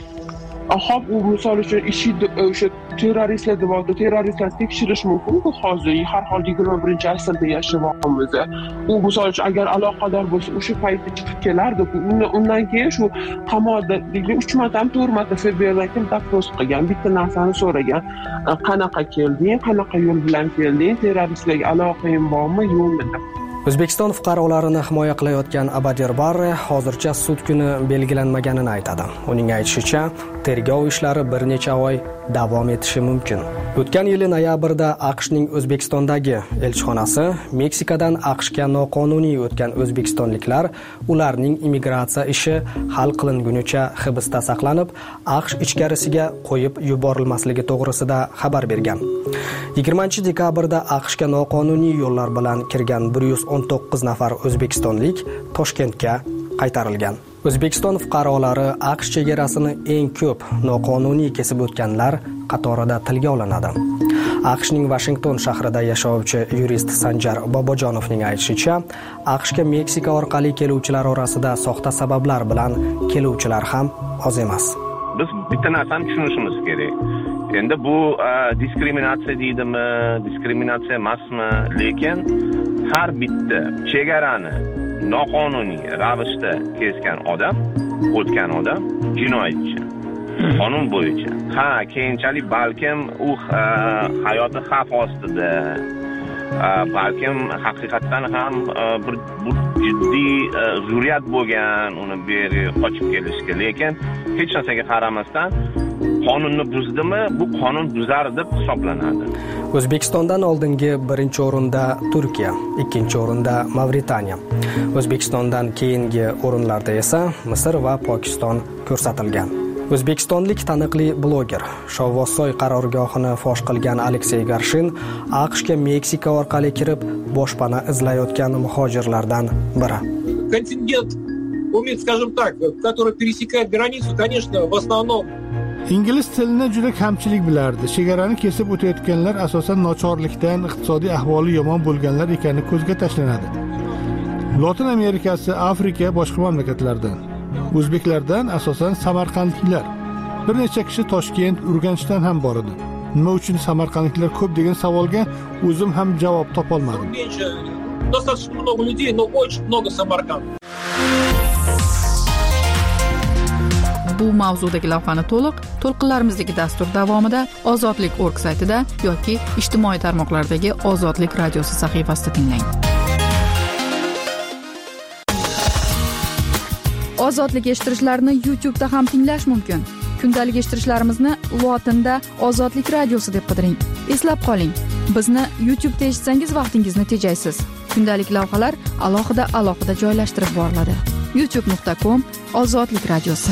L: Ahab u misol uchun IShID o'sha terroristlar deb oldi, terroristlar tekshirish mumkin-ku hozir har holda 21-asrda yashayapmiz. U misol uchun agar aloqador bo'lsa o'sha paytda chiqib kelardi. Undan keyin shu qamoqda 3 marta ham 4 marta FBI'dan kim doпрос qilgan, bitta narsani so'ragan. Qanaqa kelding, qanaqa yo'l bilan kelding, terroristlarga aloqang bormi, yo'qmi deb.
G: O'zbekiston fuqarolarini himoya qilayotgan Abadir Barre hozircha sud kuni belgilanmaganini aytadi. Uning aytishicha, tergov ishlari bir necha oy davom etishi mumkin. O'tgan yil noyabrda AQShning O'zbekistondagi elchixonasi Meksikadan AQShga noqonuniy o'tgan o'zbekistonliklar ularning immigratsiya ishi hal qilingunicha hibsda saqlanib, AQSh ichkarisiga qo'yib yuborilmasligi to'g'risida xabar bergan. 20-dekabrda AQShga noqonuniy yo'llar bilan kirgan 119 nafar o'zbekistonlik Toshkentga qaytarilgan. O'zbekiston fuqarolari AQSh chegarasini eng ko'p noqonuniy kesib o'tganlar qatorida tilga olinadi. AQShning Washington shahrida yashovchi yurist Sanjar Bobojonovning aytishicha, AQShga Meksika orqali keluvchilar orasida soxta sabablar bilan keluvchilar ham oz emas.
M: Biz bitta narsani tushunishimiz kerak. Endi bu diskriminatsiya deydimi, diskriminatsiya emasmi, lekin har bitta chegarani noqonuniy ravishda kesgan odam, o'tgan odam jinoyatchi. Qonun bo'yicha. Keyinchalik balkim u hayoti xavf ostida, balkim haqiqatan ham bir jiddiy zurriyat bo'lgan, uni beri qochib kelishga, lekin hech narsaga qaramasdan qonunni buzdimi, bu qonun buzar deb hisoblanadi.
G: O'zbekistondan oldingi birinchi o'rinda Turkiya, ikkinchi o'rinda Mavritaniya. O'zbekistondan keyingi o'rinlarda esa Misr va Pokiston ko'rsatilgan. O'zbekistonlik taniqli bloger Shovvozsoy qarorgohini fosh qilgan Aleksey Garshin AQShga Meksika orqali kirib boshpana izlayotgan muhojirlardan biri.
N: Контингент, скажем так, который пересекает границу, конечно, в основном
A: Ingliz tilini juda kamchilik bilardi. Chegarani kesib o'tayotganlar asosan nochorlikdan, iqtisodiy ahvoli yomon bo'lganlar ekani ko'zga tashlanadi. Lotin Amerikasi, Afrika, boshqa mamlakatlardan. O'zbeklardan asosan samarqandliklar. Bir necha kishi Toshkent, Urganchdan ham bor edi. Nima uchun samarqandliklar ko'p degan savolga o'zim ham javob topa olmadim.
N: Достаточно много людей, но очень много самарканд.
B: Bu mavzudagi lavhani to'lqinlarimizdagi dastur davomida Ozodlik.org saytida yoki ijtimoiy tarmoqlardagi Ozodlik radiosi sahifasida tinglang. Ozodlik eshittirishlarni YouTube'da ham tinglash mumkin. Kundalik eshittirishlarimizni lotinda Ozodlik radiosi deb qidiring. Eslab qoling, bizni YouTube'da eshitsangiz vaqtingizni tejaysiz. Kundalik lavhalar alohida joylashtirib boriladi. youtube.com/ozodlik radiosi.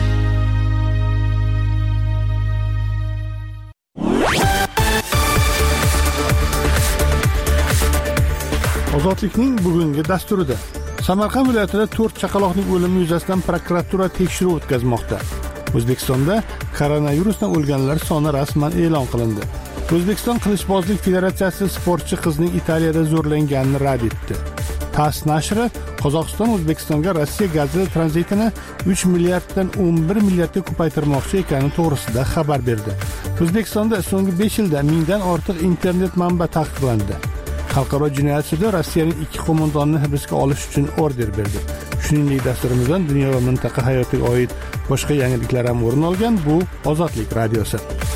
A: Ozodlikning bugungi dasturida Samarqand viloyatida 4 chaqaloqning o'limi yuzasidan prokuratura tekshiruv o'tkazmoqda. O'zbekistonda koronavirusdan o'lganlar soni rasman e'lon qilindi. O'zbekiston qilichbozlik federatsiyasi sportchi qizning Italiyada zo'rlanganini rad etdi. TASS nashri Qozog'iston O'zbekistonga Rossiya gazi tranzitini 3 milliarddan 11 milliardga ko'paytirmoqchi ekani to'g'risida xabar berdi. O'zbekistonda so'nggi 5 yilda 1000 dan ortiq internet manba taqiqlandi. Xalqaro jinoyat sudi Rossiyaning 2 qo'mondonini hibsga olish uchun order berdi. Shuningdek, dasturimizdan dunyo va mintaqa hayotiga oid boshqa yangiliklar ham o'rin olgan. Bu Ozodlik radiosi.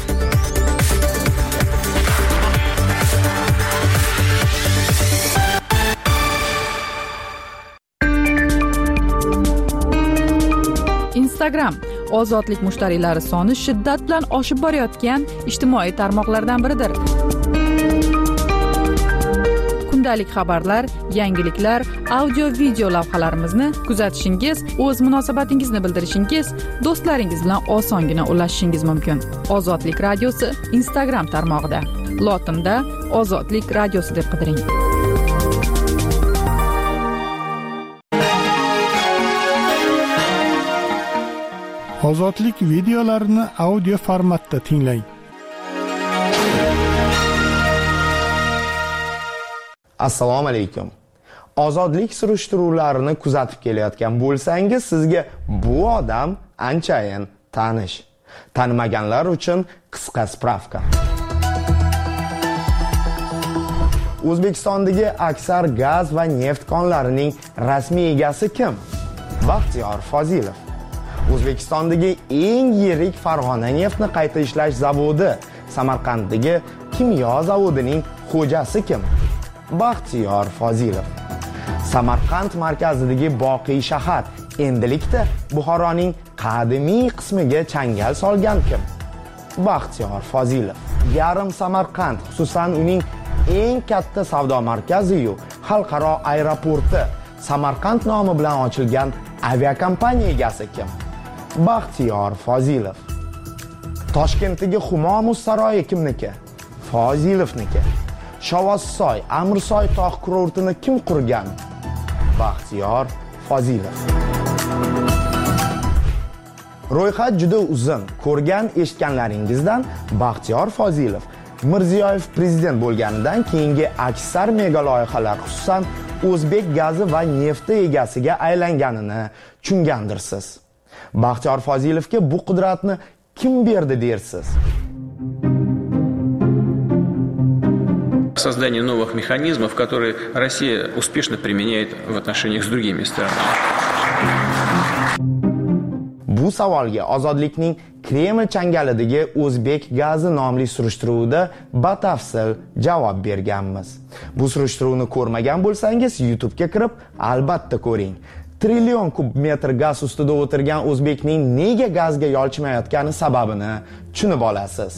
B: Instagram ozodlik mushtariylari soni shiddat bilan oshib borayotgan ijtimoiy tarmoqlardan biridir. Kundalik xabarlar, yangiliklar, audio video lavhalarimizni kuzatishingiz, o'z munosabatingizni bildirishingiz, do'stlaringiz bilan osongina ulashishingiz mumkin. Ozodlik radiosi Instagram tarmog'ida lotinda Ozodlik radiosi deb qidiring.
A: Ozodlik videolarini audio formatda tinglang.
O: Assalomu alaykum. Ozodlik surishtiruvlarini kuzatib kelayotgan bo'lsangiz, sizga bu odam anchayin tanish. Tanimaganlar uchun qisqa spravka. O'zbekistondagi aksar gaz va neft konlarining rasmiy egasi kim? Baxtiyor Fozilov. O'zbekistondagi eng yirik Farg'ona neftni qayta ishlash zavodi, Samarqanddagi kimyo zavodining xo'jasi kim? Baxtiyor Fozilov. Samarqand markazidagi Boqiy shahar endilikda Buxoroning qadimiy qismiga changal solgan kim? Baxtiyor Fozilov. Yarim Samarqand, xususan uning eng katta savdo markazi-yu xalqaro aeroporti Samarqand nomi bilan ochilgan aviakompaniya egasi kim? Baxtiyor Fozilov. Toshkentdagi Humo muz saroyi kimniki? Fozilovniki. Shovossoy, Amirsoy tog' kurortini kim qurgan? Baxtiyor Fozilov. Ro'yxat juda uzun. Ko'rgan, eshitganlaringizdan Baxtiyor Fozilov Mirziyoyev prezident bo'lganidan keyingi aksar mega loyihalar, xususan o'zbek gazi va nefti egasiga aylanganini tushungandirsiz. Baxtiyor Fozilovga bu qudratni kim berdi dersiz?
P: Создание новых механизмов, которые Россия успешно применяет в отношениях с другими странами.
O: Bu savolga Ozodlikning Kreml changalidagi O'zbek gazi nomli surishtiruvda batafsil javob berganmiz. Bu surishtiruvni ko'rmagan bo'lsangiz, YouTube'ga kirib albatta ko'ring. Trillion kub metr gaz ustida o'tirgan O'zbekning nega gazga yolchimayotgani sababini tushunib olasiz.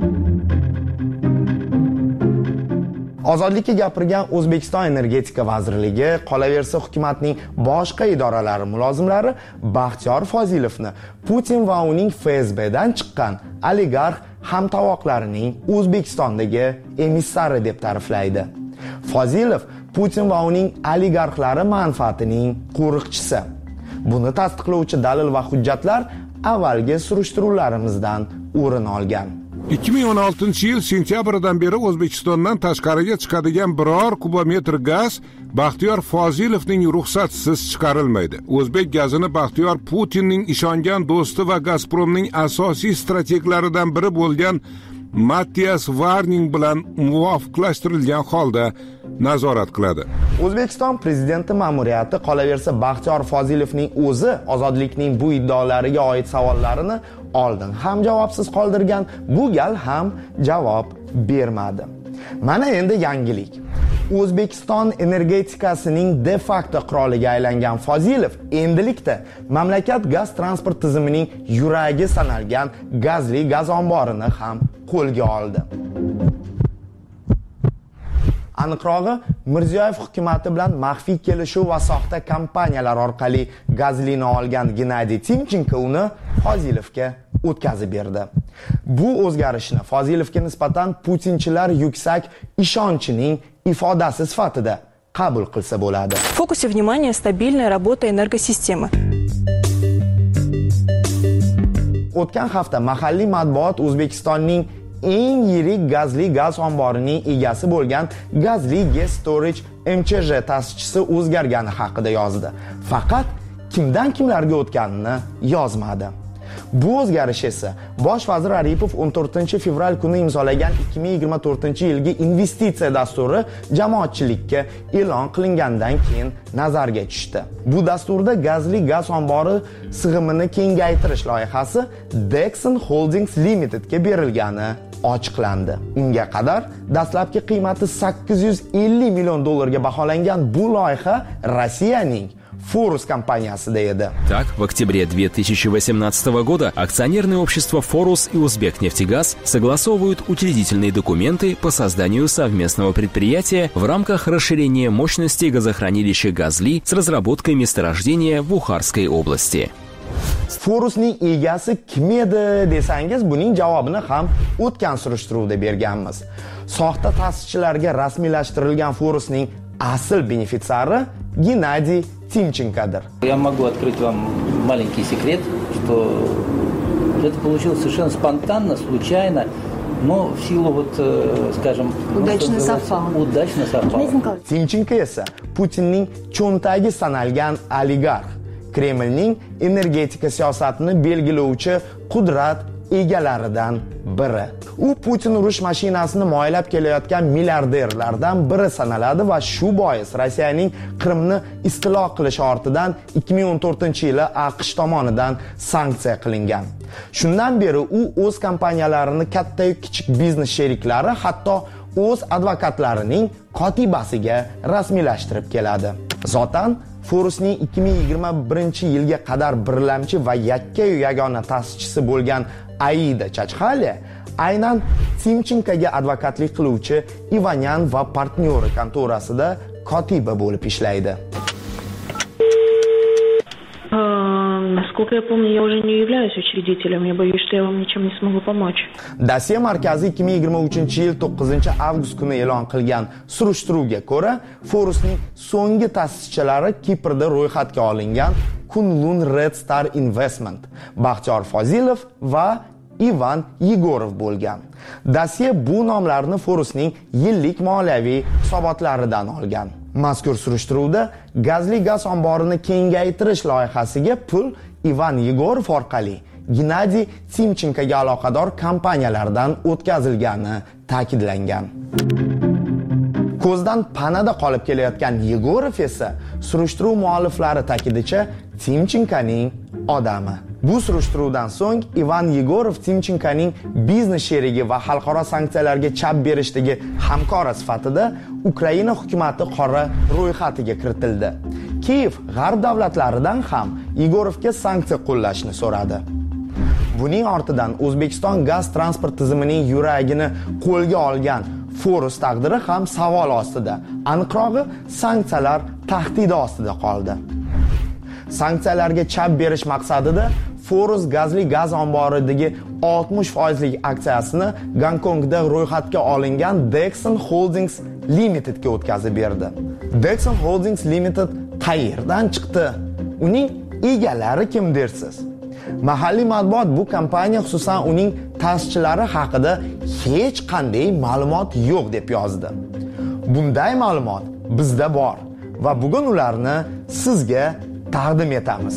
O: Ozodlikka gapirgan O'zbekiston Energetika vazirligi, qolaversa hukumatning boshqa idoralari mulozimlari Baxtiyor Fozilovni Putin va uning FSBdan chiqqan oligarx hamtovoqlarining O'zbekistondagi emissari deb ta'riflaydi. Fozilov Putin va uning oligarxlari manfaatining qo'riqchisi. Buni tasdiqlovchi dalil va hujjatlar avvalgi surishtiruvlarimizdan o'rin olgan.
Q: 2016-yil sentyabridan beri O'zbekistondan tashqariga chiqadigan biror kubometr gaz Baxtiyor Fozilovning ruxsatsiz chiqarilmaydi. O'zbek gazini Baxtiyor Putinning ishongan do'sti va Gazpromning asosiy strateglaridan biri bo'lgan Matthias Warning bilan muvofiqlashtirilgan holda nazorat qiladi.
O: O'zbekiston prezidenti ma'muriyati qolaversa Baxtiyor Fozilovning o'zi Ozodlikning bu iddaolariga oid savollarini oldin ham javobsiz qoldirgan, bu gal ham javob bermadi. Mana endi yangilik. O'zbekiston energetikasining de facto qiroliga aylangan Fozilov endilikda mamlakat gaz transport tizimining yuragi sanalgan gazli gaz omborini ham qo'lga oldi. Aniqrog'i, Mirziyoyev hukumatı bilan maxfiy kelishuv va soxta kompaniyalar orqali gazlini olgan Gennadiy Timchenko uni Fozilovga o'tkazib berdi. Bu o'zgarishni Fozilovga nisbatan putinchilar yuksak ishonchining ifodasi sifatida qabul qilsa bo'ladi.
R: В фокусе внимания стабильная работа энергосистемы.
O: O'tgan hafta mahalliy matbuot O'zbekistonning eng yirik gazli gaz omborining egasi bo'lgan Gazli Gas Storage MChJ ta'sischisi o'zgargani haqida yozdi. Faqat kimdan kimlarga o'tganini yozmadi. Bu o'zgarish esa Bosh vazir Aripov 14 fevral kuni imzolagan 2024-yilgi investitsiya dasturi jamoatchilikka e'lon qilingandan keyin nazarga tushdi. Bu dasturda gazli gaz ombori sig'imini kengaytirish loyihasi Dexon Holdings Limitedga berilgani ochiqlandi. Unga qadar dastlabki qiymati 850 million dollarga baholangan bu loyiha Rossiyaning Forus компаниясida edi.
S: Так, в октябре 2018 года акционерное общество Forus и Узбекнефтегаз согласовывают учредительные документы по созданию совместного предприятия в рамках расширения мощности газохранилища Газли с разработкой месторождения в Бухарской области.
O: Forusning egasi kim edi desangiz, buning javobini ham o'tgan surishtiruvda berganmiz. Soxta ta'sischilarga rasmiylashtirilgan Forusning asl benefitsiari Gennadiy Timchenkodir.
T: Я могу открыть вам маленький секрет, что это получилось совершенно спонтанно, случайно, но в силу скажем,
R: удачно совпало.
O: Timchenko esa Putinning cho'ntagi sanalgan oligarx. Kremlning energetika siyosatini belgilovchi qudrat egalaridan biri. U Putin urush mashinasini moylab kelayotgan milliarderlardan biri sanaladi va shu bois Rossiyaning Qrimni istilo qilishi ortidan 2014-yili AQSh tomonidan sanksiya qilingan. Shundan beri u o'z kompaniyalarini katta yu kichik biznes sheriklari, hatto o'z advokatlarining kotibasiga rasmiylashtirib keladi. Zotan Forusning 2021-yilga qadar birlamchi va yakka-yu yagona ta'sischisi bo'lgan Aida Chachxale aynan Timchenkoga advokatlik qiluvchi Ivanyan va partnyori kontorasida kotiba bo'lib ishlaydi.
U: Насколько я помню, я уже не являюсь учредителем. Я боюсь, что я вам ничем не смогу помочь.
O: Dasiya markazi 2023-yil 9-avgust kuni e'lon qilgan surishtiruvga ko'ra, Forusning so'nggi ta'sischilari Kiprda ro'yxatga olingan Kunlun Red Star Investment, Baxtiyor Fozilov va Ivan Yegorov bo'lgan. Dasiya bu nomlarni Forusning yillik moliyaviy hisobotlaridan olgan. Mazkur surishtiruvda gazli gaz omborini kengaytirish loyihasiga pul Ivan Yegorov orqali Gennadiy Timchenkoga aloqador kompaniyalardan o'tkazilgani ta'kidlangan. Ko'zdan panada qolib kelayotgan Yegorov esa surishtiruv mualliflari ta'kidicha Timchenkoning odami. Bu surishtiruvdan so'ng Ivan Yegorov Timchenkoning biznes sherigi va xalqaro sanksiyalarga chap berishdagi hamkori sifatida Ukraina hukumati qora ro'yxatiga kiritildi. Kiyev g'arb davlatlaridan ham Yegorovga sanksiya qo'llashni so'radi. Buning ortidan O'zbekiston gaz transport tizimining yuragini qo'lga olgan Forus taqdiri ham savol ostida. Aniqrog'i, sanksiyalar tahdidi ostida qoldi. Sanksiyalarga chap berish maqsadida Forus gazli gaz omboridagi 60% aksiyasini Gonkongda ro'yxatga olingan Dexon Holdings Limitedga o'tkazib berdi. Dexon Holdings Limited qayerdan chiqdi? Uning egalari kim dersiz? Mahalliy matbuot bu kompaniya, xususan uning ta'sischilari haqida hech qanday ma'lumot yo'q deb yozdi. Bunday ma'lumot bizda bor va bugun ularni sizga taqdim etamiz.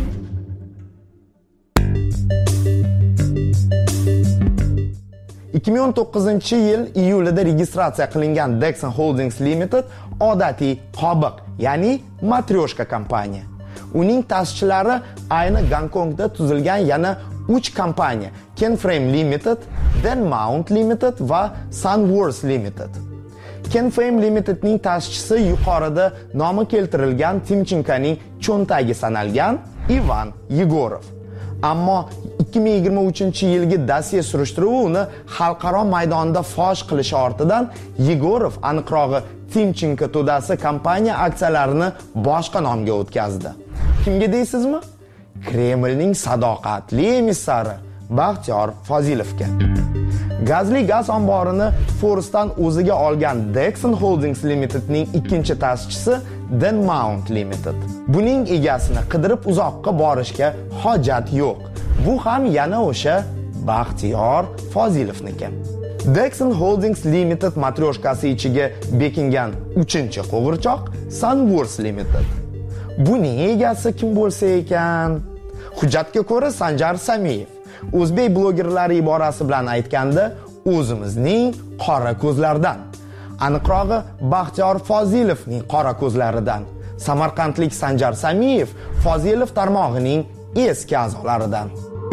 O: ...2019-yil iyulida registratsiya qilingan Dexon Holdings Limited odatiy qobiq, ya'ni matryoshka kompaniya. Uning ta'sischilari ayni Gonkongda tuzilgan yana 3 kompaniya: Kenframe Limited, Denmount Limited va Sunworth Limited. Kenfame Limitedning ta'sischisi yuqorida nomi keltirilgan Timchenkoning cho'ntagi sanalgan Ivan Yegorov. Ammo 2023-yilgi dosiye surishtiruvi uni xalqaro maydonda fosh qilishi ortidan Yegorov aniqrog'i Timchenko to'dasi kompaniya aksiyalarini boshqa nomga o'tkazdi. Kimga deysizmi? Kremlning sadoqatli emissari Baxtiyor Fozilovga. Gazli gaz omborini Forusdan o'ziga olgan Dexon Holdings Limitedning ikkinchi ta'sischisi Denmount Limited. Buning egasini qidirib uzoqqa borishga hojat yo'q. Bu ham yana o'sha Baxtiyor Fozilovniki. Dexon Holdings Limited matryoshkasi ichiga bekingan 3-qo'g'irchoq Sunworks Limited. Buning egasi kim bo'lsa ekan? Hujjatga ko'ra Sanjar Samiyev. O'zbek blogerlari iborasi bilan aytganda, o'zimizning qora ko'zlardan. Aniqrog'i Baxtiyor Fozilovning qora ko'zlaridan. Samarqandlik Sanjar Samiyev Fozilov tarmog'ining eski a'zolaridan.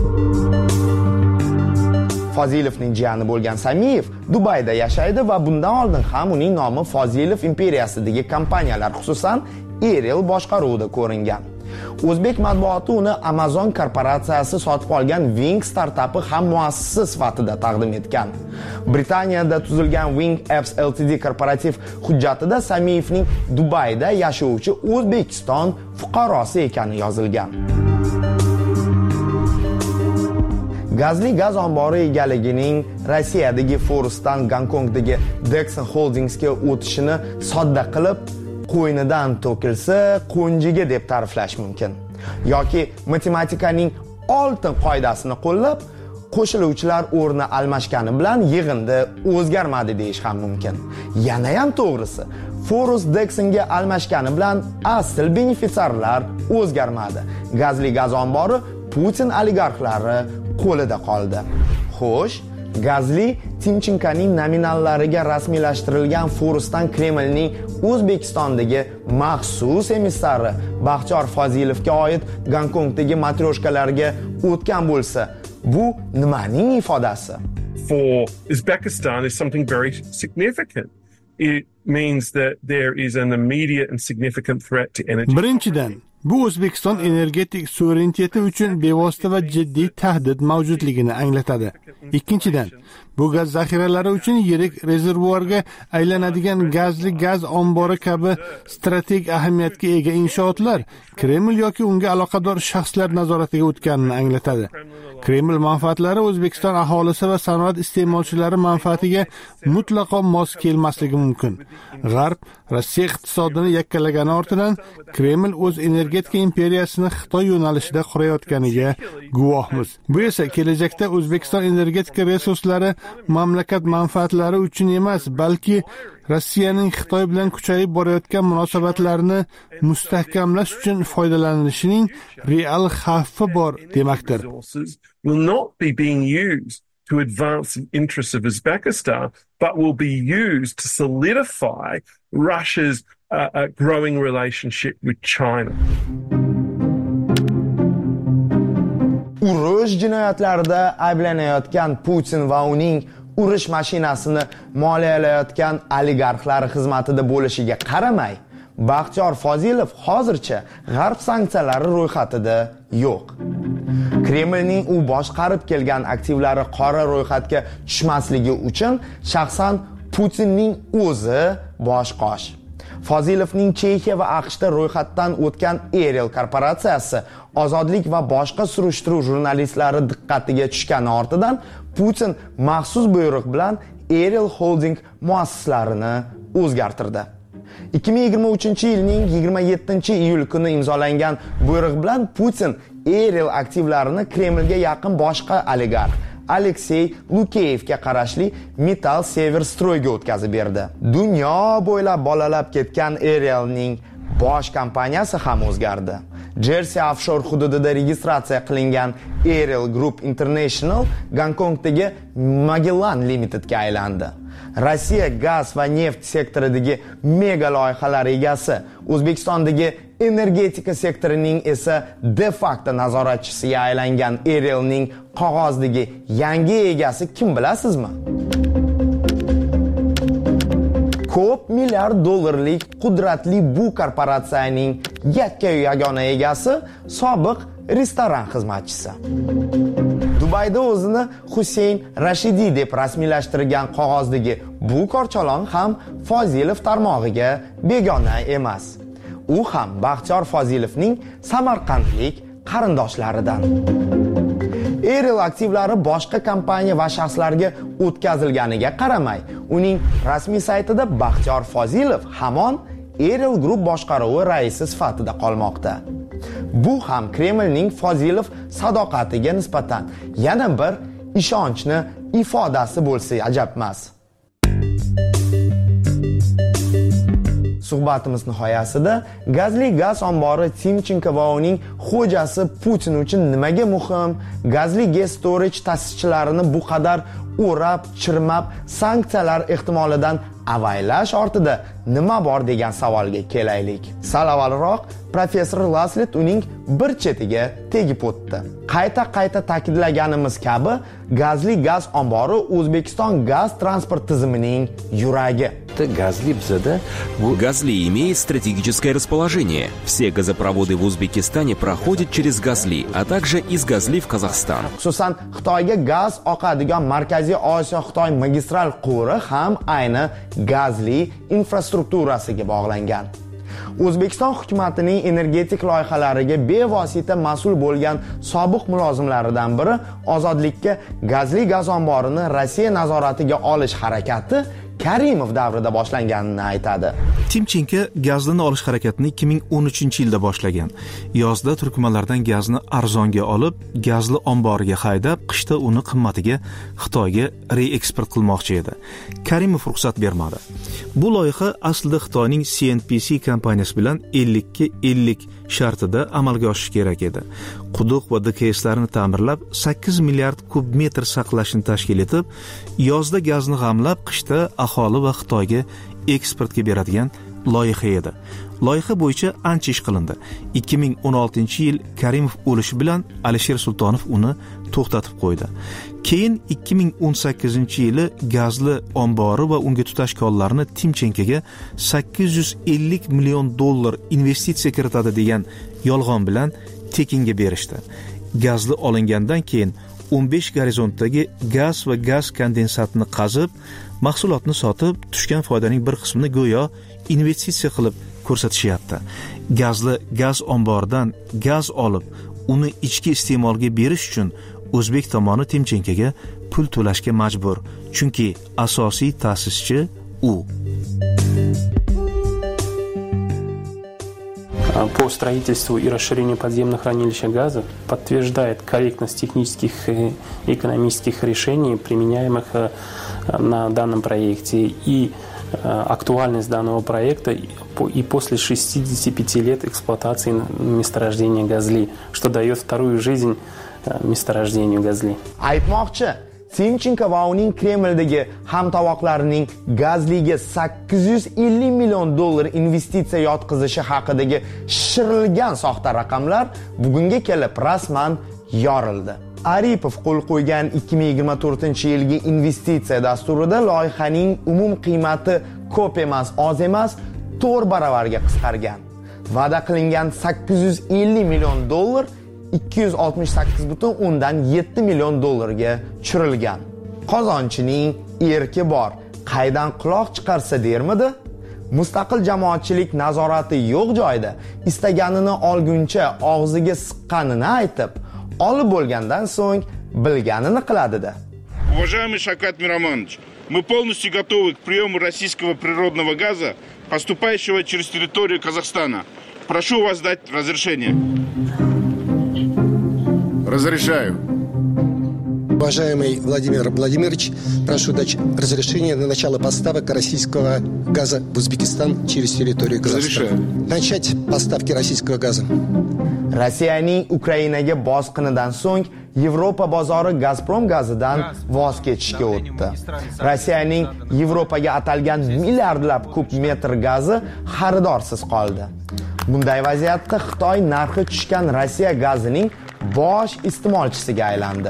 O: Fozilovning jiyani bo'lgan Samiyev Dubayda yashaydi va bundan oldin ham uning nomi Fozilov imperiyasidagi kompaniyalar, xususan Ariel boshqaruvida ko'ringan. O'zbek matbuoti uni Amazon korporatsiyasi sotib olgan Wing startapi ham muassisi sifatida taqdim etgan. Britaniyada tuzilgan Wing Apps Ltd korporativ hujjatida Samiyevning Dubayda yashovchi O'zbekiston fuqarosi ekani yozilgan. Gazli gaz ombori egaligining Rossiyadagi Forusdan Gonkongdagi Dexon Holdingsga o'tishini sodda qilib, qo'ynidan to'kilsa qo'njiga deb ta'riflash mumkin. Yoki matematikaning oltin qoidasini qo'llab, qo'shiluvchilar o'rni almashgani bilan yig'indi o'zgarmadi deyish ham mumkin. Yana ham to'g'risi, Forus Dexonga almashgani bilan asl benefitsiarlar o'zgarmadi. Gazli gaz ombori Putin oligarxlari qo'lida qoldi. Xo'sh, Gazli Timchenkoning nominallariga rasmiylashtirilgan Forusdan Kremlning O'zbekistondagi maxsus emissari Baxtiyor Fozilovga oid Gonkongdagi matryoshkalarga o'tgan bo'lsa, bu nimaning ifodasi?
L: For Uzbekistan is something very significant. It means that there is an immediate and significant threat to energy.
A: Birinchidan, bu O'zbekiston energetik suvereniteti uchun bevosita va jiddiy tahdid mavjudligini anglatadi. Ikkinchidan, bu gaz zaxiralari uchun yirik rezervuarga aylanadigan gazli gaz ombori kabi strategik ahamiyatga ega inshootlar Kreml yoki unga aloqador shaxslar nazoratiga o'tganini anglatadi. Kreml manfaatlari O'zbekiston aholisi va sanoat iste'molchilari manfaatiga mutlaqo mos kelmasligi mumkin. G'arb Rossiya iqtisodini yakkalagani ortidan Kreml o'z energetika imperiyasini Xitoy yo'nalishida qurayotganiga guvohmiz. Bu esa kelajakda O'zbekiston energetika resurslari mamlakat manfaatlari uchun emas, balki Rossiyaning Xitoy bilan kuchayib borayotgan munosabatlarini mustahkamlash uchun foydalanishining real xavfi bor demakdir.
L: Will not be being used to advance the interests of Uzbekistan, but will be used to solidify Russia's growing relationship with China.
O: Urush jinoyatlarida ayblanayotgan Putin va uning urush mashinasini moliyalayotgan oligarxlari xizmatida bo'lishiga qaramay, Baxtiyor Fozilov hozircha g'arb sanksiyalari ro'yxatida yo'q. Kremlning u boshqarib kelgan aktivlari qora ro'yxatga tushmasligi uchun shaxsan Putinning o'zi bosh-qosh. Fozilovning Chexiya va AQShda ro'yxatdan o'tgan Ariel korporatsiyasi ozodlik va boshqa surishtiruv jurnalistlari diqqatiga tushgani ortidan Putin maxsus buyruq bilan Ariel Holding muassislarini o'zgartirdi. 2023-yilning 27-iyul kuni imzolangan buyruq bilan Putin Ariel aktivlarini Kremlga yaqin boshqa oligarx Aleksey Lukeyevga qarashli Metal Severstroyga o'tkazib berdi. Dunyo bo'ylab bolalab ketgan Arielning bosh kompaniyasi ham o'zgardi. Jersey offshore hududida registratsiya qilingan Ariel Group International Gonkongdagi Magellan Limitedga aylandi. Rossiya gaz va neft sektoridagi mega loyihalar egasi, O'zbekistondagi energetika sektorining esa de facto nazoratchisiga aylangan Arielning qog'ozdagi yangi egasi kim bilasizmi? ko'p milliard dollarlik qudratli bu korporatsiyaning yakka-yu yagona egasi sobiq restoran xizmatchisi. Dubayda o'zini Husayn Rashidi deb rasmiylashtirgan qog'ozdagi bu korchalon ham Fozilov tarmog'iga begona emas. U ham Baxtiyor Fozilovning samarqandlik qarindoshlaridan. Eril aktivlari boshqa kompaniya va shaxslarga o'tkazilganiga qaramay, uning rasmiy saytida Baxtiyor Fozilov hamon Eril Group boshqaruvi raisi sifatida qolmoqda. Bu ham Kremlning Fozilov sadoqatiga nisbatan yana bir ishonchni ifodasi bo'lsa ajab emas. Suhbatimiz nihoyasida gazli gaz ombori Timchenko va uning xo'jasi Putin uchun nimaga muhim, gazli gas storage ta'sischilarini bu qadar o'rab, chirmab, sanksiyalar ehtimolidan avaylash ortida nima bor degan savolga kelaylik. Sal avvalroq professor Laslet uning bir chetiga tegib o'tdi. Qayta ta'kidlaganimiz kabi, gazli gaz ombori O'zbekiston gaz transport tizimining yuragi.
S: Газли имеет стратегическое расположение. Все газопроводы в Узбекистане проходят через Газли, а также из Газли в Казахстан.
O: Xususan, Xitoyga gaz oqadigan Markaziy Osiyo Xitoy magistral quvuri ham ayni Gazli infrastrukturasiga bog'langan. O'zbekiston hukumatining energetik loyihalariga bevosita mas'ul bo'lgan sobiq mulozimlaridan biri ozodlikka gazli gaz omborini Rossiya nazoratiga olish harakati Karimov davrida boshlanganini aytadi.
C: Timchenko gazni olish harakatini 2013-yilda boshlagan. Yozda turkmanlardan gazni arzonga olib, gazli omboriga haydab, qishda uni qimmatiga Xitoyga reeksport qilmoqchi edi. Karimov ruxsat bermadi. Bu loyiha aslida Xitoyning CNPC kompaniyasi bilan 50 ga 50 shartida amalga oshishi kerak edi. Quduq va DKSlarni ta'mirlab, 8 milliard kub metr saqlashni tashkil etib, yozda gazni g'amlab, qishda aholi va Xitoyga eksportga beradigan loyiha edi. Loyiha bo'yicha ancha ish qilindi. 2016-yil Karimov o'lishi bilan Alisher Sultonov uni to'xtatib qo'ydi. Keyin 2018-yili gazli ombori va unga tutash konlarini Timchenkoga 850 million dollar investitsiya kiritadi degan yolg'on bilan tekinga berishdi. Gazli olingandan keyin 15 gorizontdagi gaz va gaz kondensatini qazib, mahsulotni sotib, tushgan foydaning bir qismini go'yo investitsiya qilib ko'rsatishyapti. Gazli gaz omboridan gaz olib, uni ichki iste'molga berish uchun o'zbek tomoni Timchenkoga pul to'lashga majbur, chunki asosiy ta'sischi u.
V: По строительству и расширению подземных хранилищ газа подтверждает корректность технических и экономических решений, применяемых на данном проекте, и актуальность данного проекта и после 65 лет эксплуатации месторождения Газли, что дает вторую жизнь месторождению Газли.
O: Timchenko va uning Kremldagi hamtovoqlarining Gazliga 850 million dollar investitsiya yotqizishi haqidagi shishirilgan soxta raqamlar bugunga kelib rasman yorildi. Aripov qo'l qo'ygan 2024-yilgi investitsiya dasturida loyihaning umum qiymati ko'p emas, oz emas, 4 baravarga qisqargan. Va'da qilingan 850 million dollar 268,7 million dollarga tushirilgan. Qozonchining erki bor, qaydan quloq chiqarsa dermidi? Mustaqil jamoatchilik nazorati yo'q joyda istaganini olguncha og'ziga siqqanini aytib, olib bo'lgandan so'ng bilganini qiladi-da.
W: Уважаемый Шавкат Миромонович, мы полностью готовы к приему российского природного газа, поступающего через территорию Казахстана. Прошу вас дать разрешение.
X: Разрешаю. Уважаемый Владимир Владимирович, прошу дать разрешение на начало поставок российского газа в Узбекистан через территорию Казахстана. Разрешаю. Начать поставки российского газа.
O: Rossiyaning Ukrainaga bosqinidan so'ng Yevropa bozori Gazprom gazidan voz kechishga o'tdi. Rossiyaning Yevropaga atalgan milliardlab kub metr gazi xaridorsiz qoldi. Bunday vaziyatda Xitoy narxi tushgan Rossiya gazining bosh iste'molchisiga aylandi.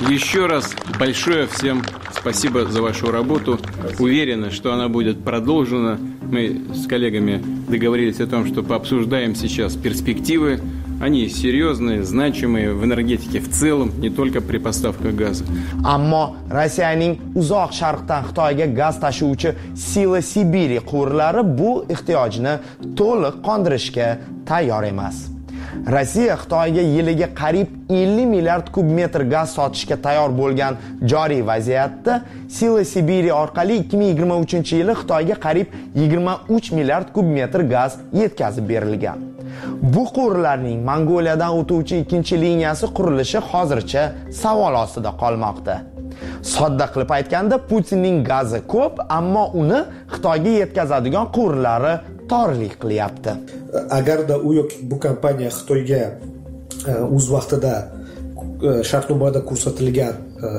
P: Еще раз большое всем спасибо за вашу работу. Уверены, что она будет продолжена. Мы с коллегами договорились о том, что пообсуждаем сейчас перспективы. Они серьезные, значимые в энергетике в целом, не только при поставках газа.
O: Ammo Rossiyaning uzoq sharqdan Xitoyga gaz tashuvchi Sila Sibiri quvurlari bu ehtiyojni to'liq qondirishga tayyor emas. Rossiya Xitoyga yiliga qariyb 50 milliard kub metr gaz sotishga tayyor bo'lgan joriy vaziyatda Sila Sibiri orqali 2023-yili Xitoyga qariyb 23 milliard kub metr gaz yetkazib berilgan. Bu quvurlarning Mongoliyadan o'tuvchi ikkinchi liniyasi qurilishi hozircha savol ostida qolmoqda. Sodda qilib aytganda, Putinning gazi ko'p, ammo uni Xitoyga yetkazadigan quvurlari torlik qilyapti.
D: Agarda u yoki bu kompaniya Xitoyga o'z vaqtida shartnomada ko'rsatilgan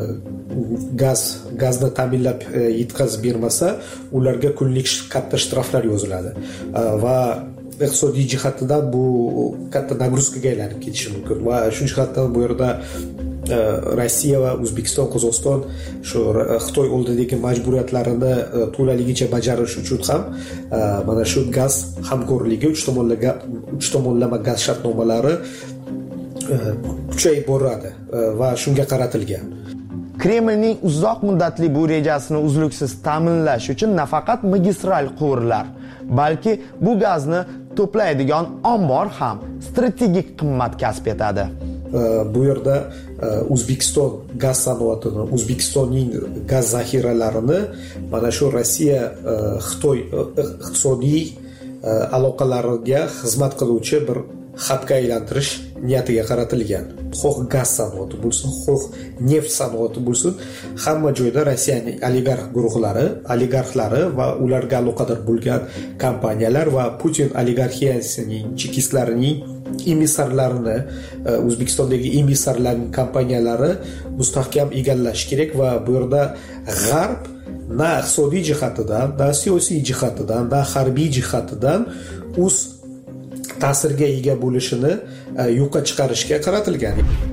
D: gazni ta'minlab yetkazib bermasa, ularga kunlik katta shtraflar yoziladi va iqtisodiy jihatdan bu katta nagruzkaga aylanib ketishi mumkin va shu jihatdan bu yerda Rossiya va O'zbekiston, Qozog'iston shu Xitoy oldidagi majburiyatlarini to'laligicha bajarish uchun ham mana shu gaz hamkorligi uch tomonlama gaz shartnomalari kuchayib boradi va shunga qaratilgan.
O: Kremlning uzoq muddatli bu rejasini uzluksiz ta'minlash uchun nafaqat magistral quvurlar, balki bu gazni to'playdigan ombor ham strategik qimmat kasb etadi.
D: Bu yerda O'zbekiston gaz sanoatini, O'zbekistonning gaz zaxiralarini mana shu Rossiya Xitoy iqtisodiy aloqalariga xizmat qiluvchi bir xatga aylantirish niyatiga qaratilgan. Xo'x gaz sanoati bo'lsin, xo'x neft sanoati bo'lsin, hamma joyda Rossiyaning oligarxlari va ularga aloqador bo'lgan kompaniyalar va Putin oligarxiyasining chekistlarining emissarlarini, O'zbekistondagi emissarlarning kompaniyalari mustahkam egallash kerak va bu yerda G'arb na iqtisodiy jihatidan, na siyosiy jihatidan, na harbiy jihatidan o'z ta'sirga ega bo'lishini yo'qqa chiqarishga qaratilgan.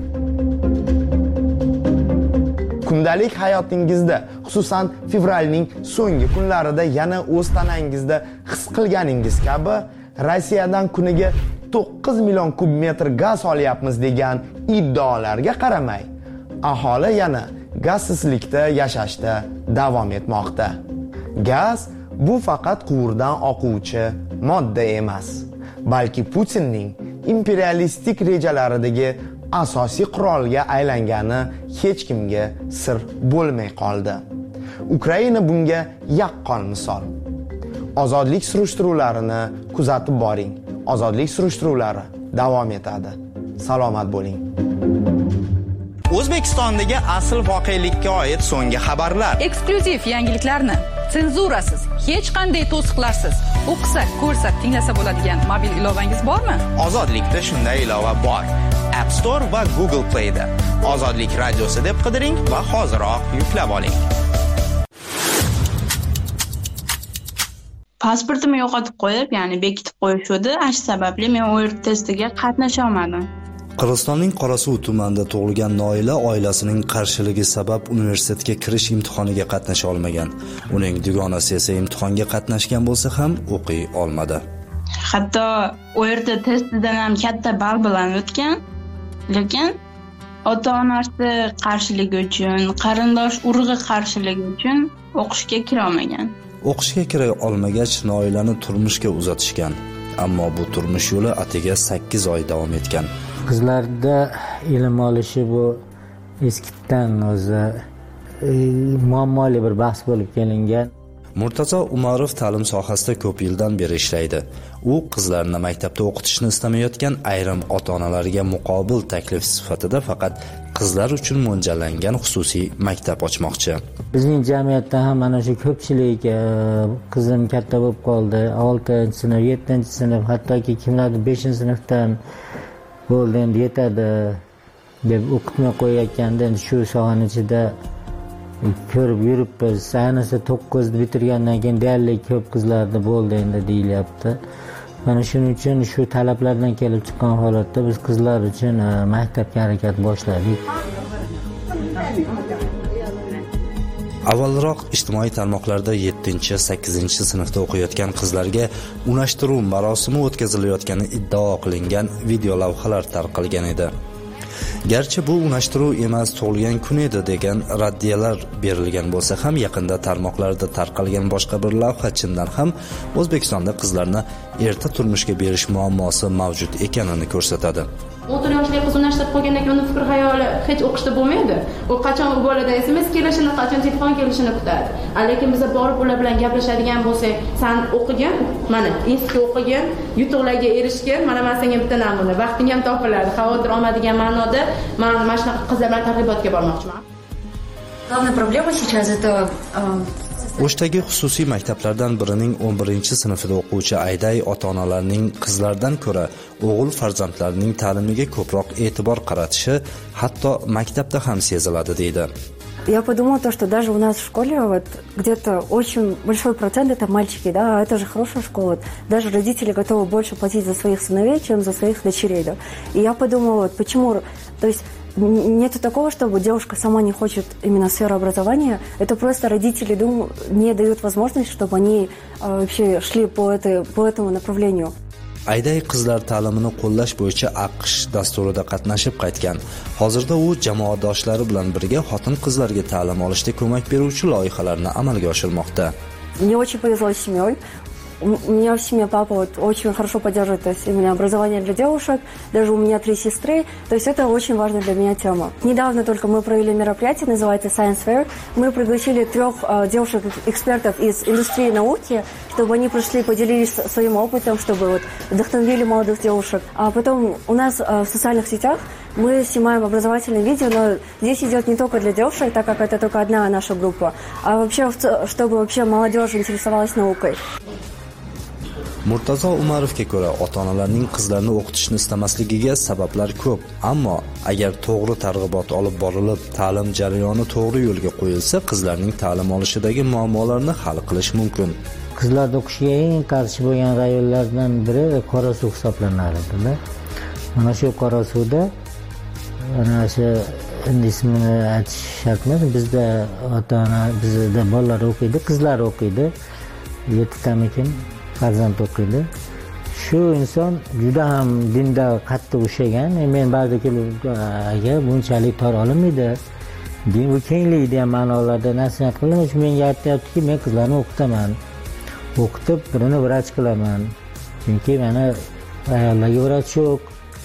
O: Kundalik hayotingizda, xususan fevralning so'nggi kunlarida yana o'z tanangizda his qilganingiz kabi Rossiyadan kuniga 9 million kub metr gaz olyapmiz degan iddaolarga qaramay, aholi yana gazsizlikda yashashda davom etmoqda. Gaz bu faqat quvurdan oquvchi modda emas, balki Putinning imperialistik rejalaridagi asosiy qurolga aylangani hech kimga sir bo'lmay qoldi. Ukraina bunga yaqqol misol. Ozodlik surishtiruvlarini kuzatib boring. Ozodlik surishtiruvlari davom etadi. Salomat bo'ling. O'zbekistondagi asl voqelikka oid so'nggi xabarlar.
B: Eksklyuziv yangiliklarni senzurasiz, hech qanday to'siqlarsiz o'qisak, ko'rsak, tinglasa bo'ladigan mobil ilovangiz bormi?
O: Ozodlikda shunday ilova bor. App Store va Google Play da. Ozodlik radiosi deb qidiring va hoziroq yuklab oling.
U: Pasportimni yo'qotib qo'yib, ya'ni bekitib qo'yishdi. Shu sababli men OER testiga qatnasha olmadim.
E: Qirg'izistonning Qorasuv tumanida tug'ilgan Noila oilasining qarshiligi sabab universitetga kirish imtihoniga qatnasha olmagan. Uning dugonasi esa imtihonga qatnashgan bo'lsa ham o'qiy olmadi.
U: Hatto OERT testidan ham katta ball bilan o'tgan, lekin ota-onasi qarshiligi uchun, qarindosh urug'i qarshiligi uchun o'qishga kira olmagan.
E: O'qishga kira olmagach, Noilani turmushga uzatishgan. Ammo bu turmush yo'li atiga 8 oy davom etgan.
F: Qizlarda ilm olishi bu eskitdan o'zi muammoli bir bahs bo'lib kelingan.
E: Murtazo Umarov ta'lim sohasida ko'p yildan beri ishlaydi. U qizlarni maktabda o'qitishni istamayotgan ayrim ota-onalarga muqobil taklif sifatida faqat qizlar uchun mo'ljallangan xususiy maktab ochmoqchi.
F: Bizning jamiyatda ham mana shu ko'pchilik qizim katta bo'lib qoldi, 6-sinf, 7-sinf, hattoki kimlardir 5-sinfdan bo'ldi, endi yetadi deb o'qitmay qo'yayotganda, endi shu sohaning ichida ko'rib yuribmiz. Ayniqsa 9 ni bitirgandan keyin deyarli ko'p qizlarda bo'ldi endi deyilyapti. Mana shuning uchun shu talablardan kelib chiqqan holatda biz qizlar uchun maktabga harakat boshladik.
E: Avvalroq ijtimoiy tarmoqlarda 7-8 sinfda o'qiyotgan qizlarga unashtiruv marosimi o'tkazilayotgani iddao qilingan video lavhalar tarqalgan edi. Garchi bu unashtiruv emas, tug'ilgan kun edi degan raddiyalar berilgan bo'lsa ham, yaqinda tarmoqlarda tarqalgan boshqa bir lavha chindan ham O'zbekistonda qizlarni erta turmushga berish muammosi mavjud ekanini ko'rsatadi.
H: 14 yoshli qiz unashtirib qo'ygandan keyin uni fikr hayoli hech o'qishda bo'lmaydi. U qachon u boladan SMS kelishini, qachon telefon kelishini kutadi. Lekin biz borib ular bilan gaplashadigan bo'lsak, "Sen o'qigan, mana institutda o'qigan, yutuqlarga erishgan, mana men senga bitta namuna, vaqting ham topiladi." Xavotir olmadigan ma'noda men mana shunaqa qizlar bilan targ'ibotga bormoqchiman.
I: Главная проблема сейчас это
E: O'shdagi xususiy maktablardan birining 11-sinfida o'quvchi Ayday ota-onalarning qizlardan ko'ra o'g'il farzandlarining ta'limiga ko'proq e'tibor qaratishi hatto maktabda ham seziladi deydi.
I: Я подумала то, что даже у нас в школе вот где-то очень большой процент это мальчики, да, это же хорошая школа. Даже родители готовы больше платить за своих сыновей, чем за своих дочерей, да. И я подумала, вот почему, то есть нету такого, чтобы девушка сама не хочет именно сферу образования. Это просто родители не дают возможность, чтобы они вообще шли по этому направлению.
E: Ayday qizlar ta'limini qo'llash bo'yicha AQSh dasturida qatnashib qaytgan. Hozirda u jamoadoshlari bilan birga xotin-qizlarga ta'lim olishda ko'mak beruvchi loyihalarni amalga oshirmoqda.
I: Мне очень повезло с семьей. У меня в семье папа вот очень хорошо поддерживает, то есть именно образование для девушек. Даже у меня 3 сестры. То есть это очень важная для меня тема. Недавно только мы провели мероприятие, называется Science Fair. Мы пригласили 3 девушек-экспертов из индустрии науки, чтобы они пришли, поделились своим опытом, чтобы вот вдохновили молодых девушек. А потом у нас в социальных сетях мы снимаем образовательные видео, но здесь идет не только для девушек, так как это только одна наша группа, а вообще, чтобы вообще молодежь интересовалась наукой.
E: Murtazo Umarovga ko'ra, ota-onalarning qizlarni o'qitishni istamasligiga sabablar ko'p, ammo agar to'g'ri targ'ibot olib borilib, ta'lim jarayoni to'g'ri yo'lga qo'yilsa, qizlarning ta'lim olishidagi muammolarni hal qilish mumkin.
F: Qizlarning o'qishiga eng qarshi bo'lgan rayonlardan biri Qorasuv hisoblanadi. Mana shu Qorasuvda ana shu ismini aytish shart emas. Bizda ota-ona, bizda bolalar o'qiydi, qizlar o'qiydi. 7 tamikin farzand o'qiydi. Shu inson juda ham dinda qattiq ushlagan. Men ba'zi kelibga bunchalik tor olinmaydi. Din bu kenglikda ham ma'nolarda nasihat qilaman. Shu menga aytayaptiki, men qizlarni o'qitaman. O'qitib, birini vrach qilaman. Chunki mana ayollarga vrach yo'q.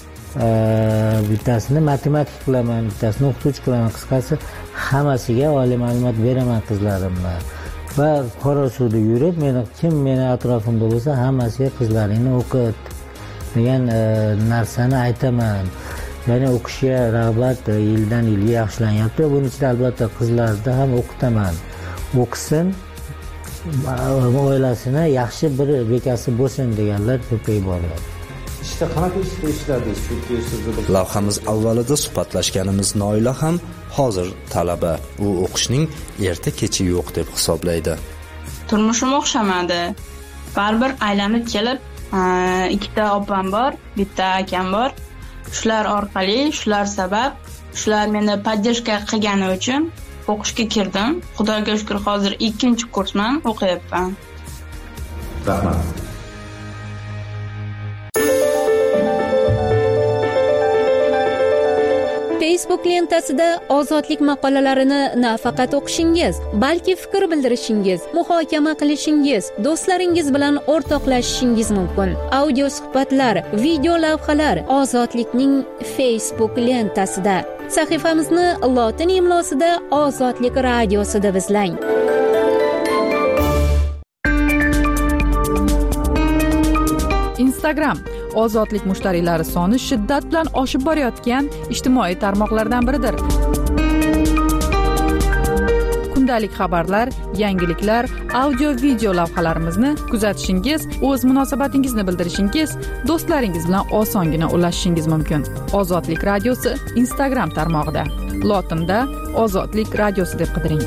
F: Bittasini matematik qilaman, bittasini o'qituvchi qilaman. Qisqasi, hammasiga oliy ma'lumot beraman qizlarimga. Va Qorasuvda yurib, kim meni atrofimda bo'lsa, hammasiga qizlaringni o'qit degan narsani aytaman. Ya'ni o'qishga rag'bat yildan yilga yaxshilanyapti. Buning ichida albatta qizlarni ham o'qitaman. O'qisin, oilasini yaxshi bir bekasi bo'lsin deganlar ko'payib boryapti.
E: Qanaqa ishlardingiz? Lavhamiz avvalida suhbatlashganimiz Noila ham hozir talaba. U o'qishning erta kechi yo'q deb hisoblaydi.
U: Turmushim o'xshamadi. Baribir aylanib kelib, 2 ta opam bor, bitta akam bor. Shular orqali, shular sabab, shular meni podдержка qilgani uchun o'qishga kirdim. Xudoga shukr, hozir 2-kursman, o'qiyapman.
E: Rahmat.
J: Facebook lentasida ozodlik maqolalarini nafaqat o'qishingiz, balki fikr bildirishingiz, muhokama qilishingiz, do'stlaringiz bilan o'rtoqlashishingiz mumkin. Audio suhbatlar, video lavhalar Ozodlikning Facebook lentasida. Sahifamizni lotin imlosida Ozodlik radiosida izlang.
B: Instagram ozodlik mushtariylari soni shiddat bilan oshib borayotgan ijtimoiy tarmoqlardan biridir. Kundalik xabarlar, yangiliklar, audio video lavhalarimizni kuzatishingiz, o'z munosabatingizni bildirishingiz, do'stlaringiz bilan osongina ulashishingiz mumkin. Ozodlik radiosi Instagram tarmog'ida. Lotinda Ozodlik radiosi deb qidiring.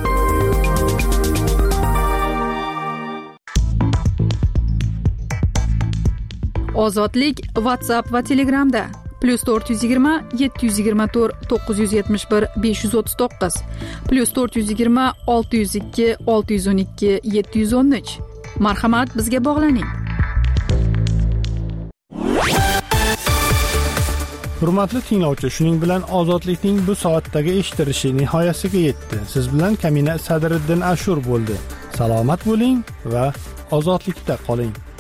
B: Ozodlik WhatsApp va Telegramda. +420 724 971 539 +420 602 612 713. Marhamat, bizga bog'laning.
A: Hurmatli tinglovchi, shuning bilan ozodlikning bu soatdagi eshitilishi nihoyasiga yetdi. Siz bilan Kamina Sadriddin Ashur bo'ldi. Salomat bo'ling va ozodlikda qoling.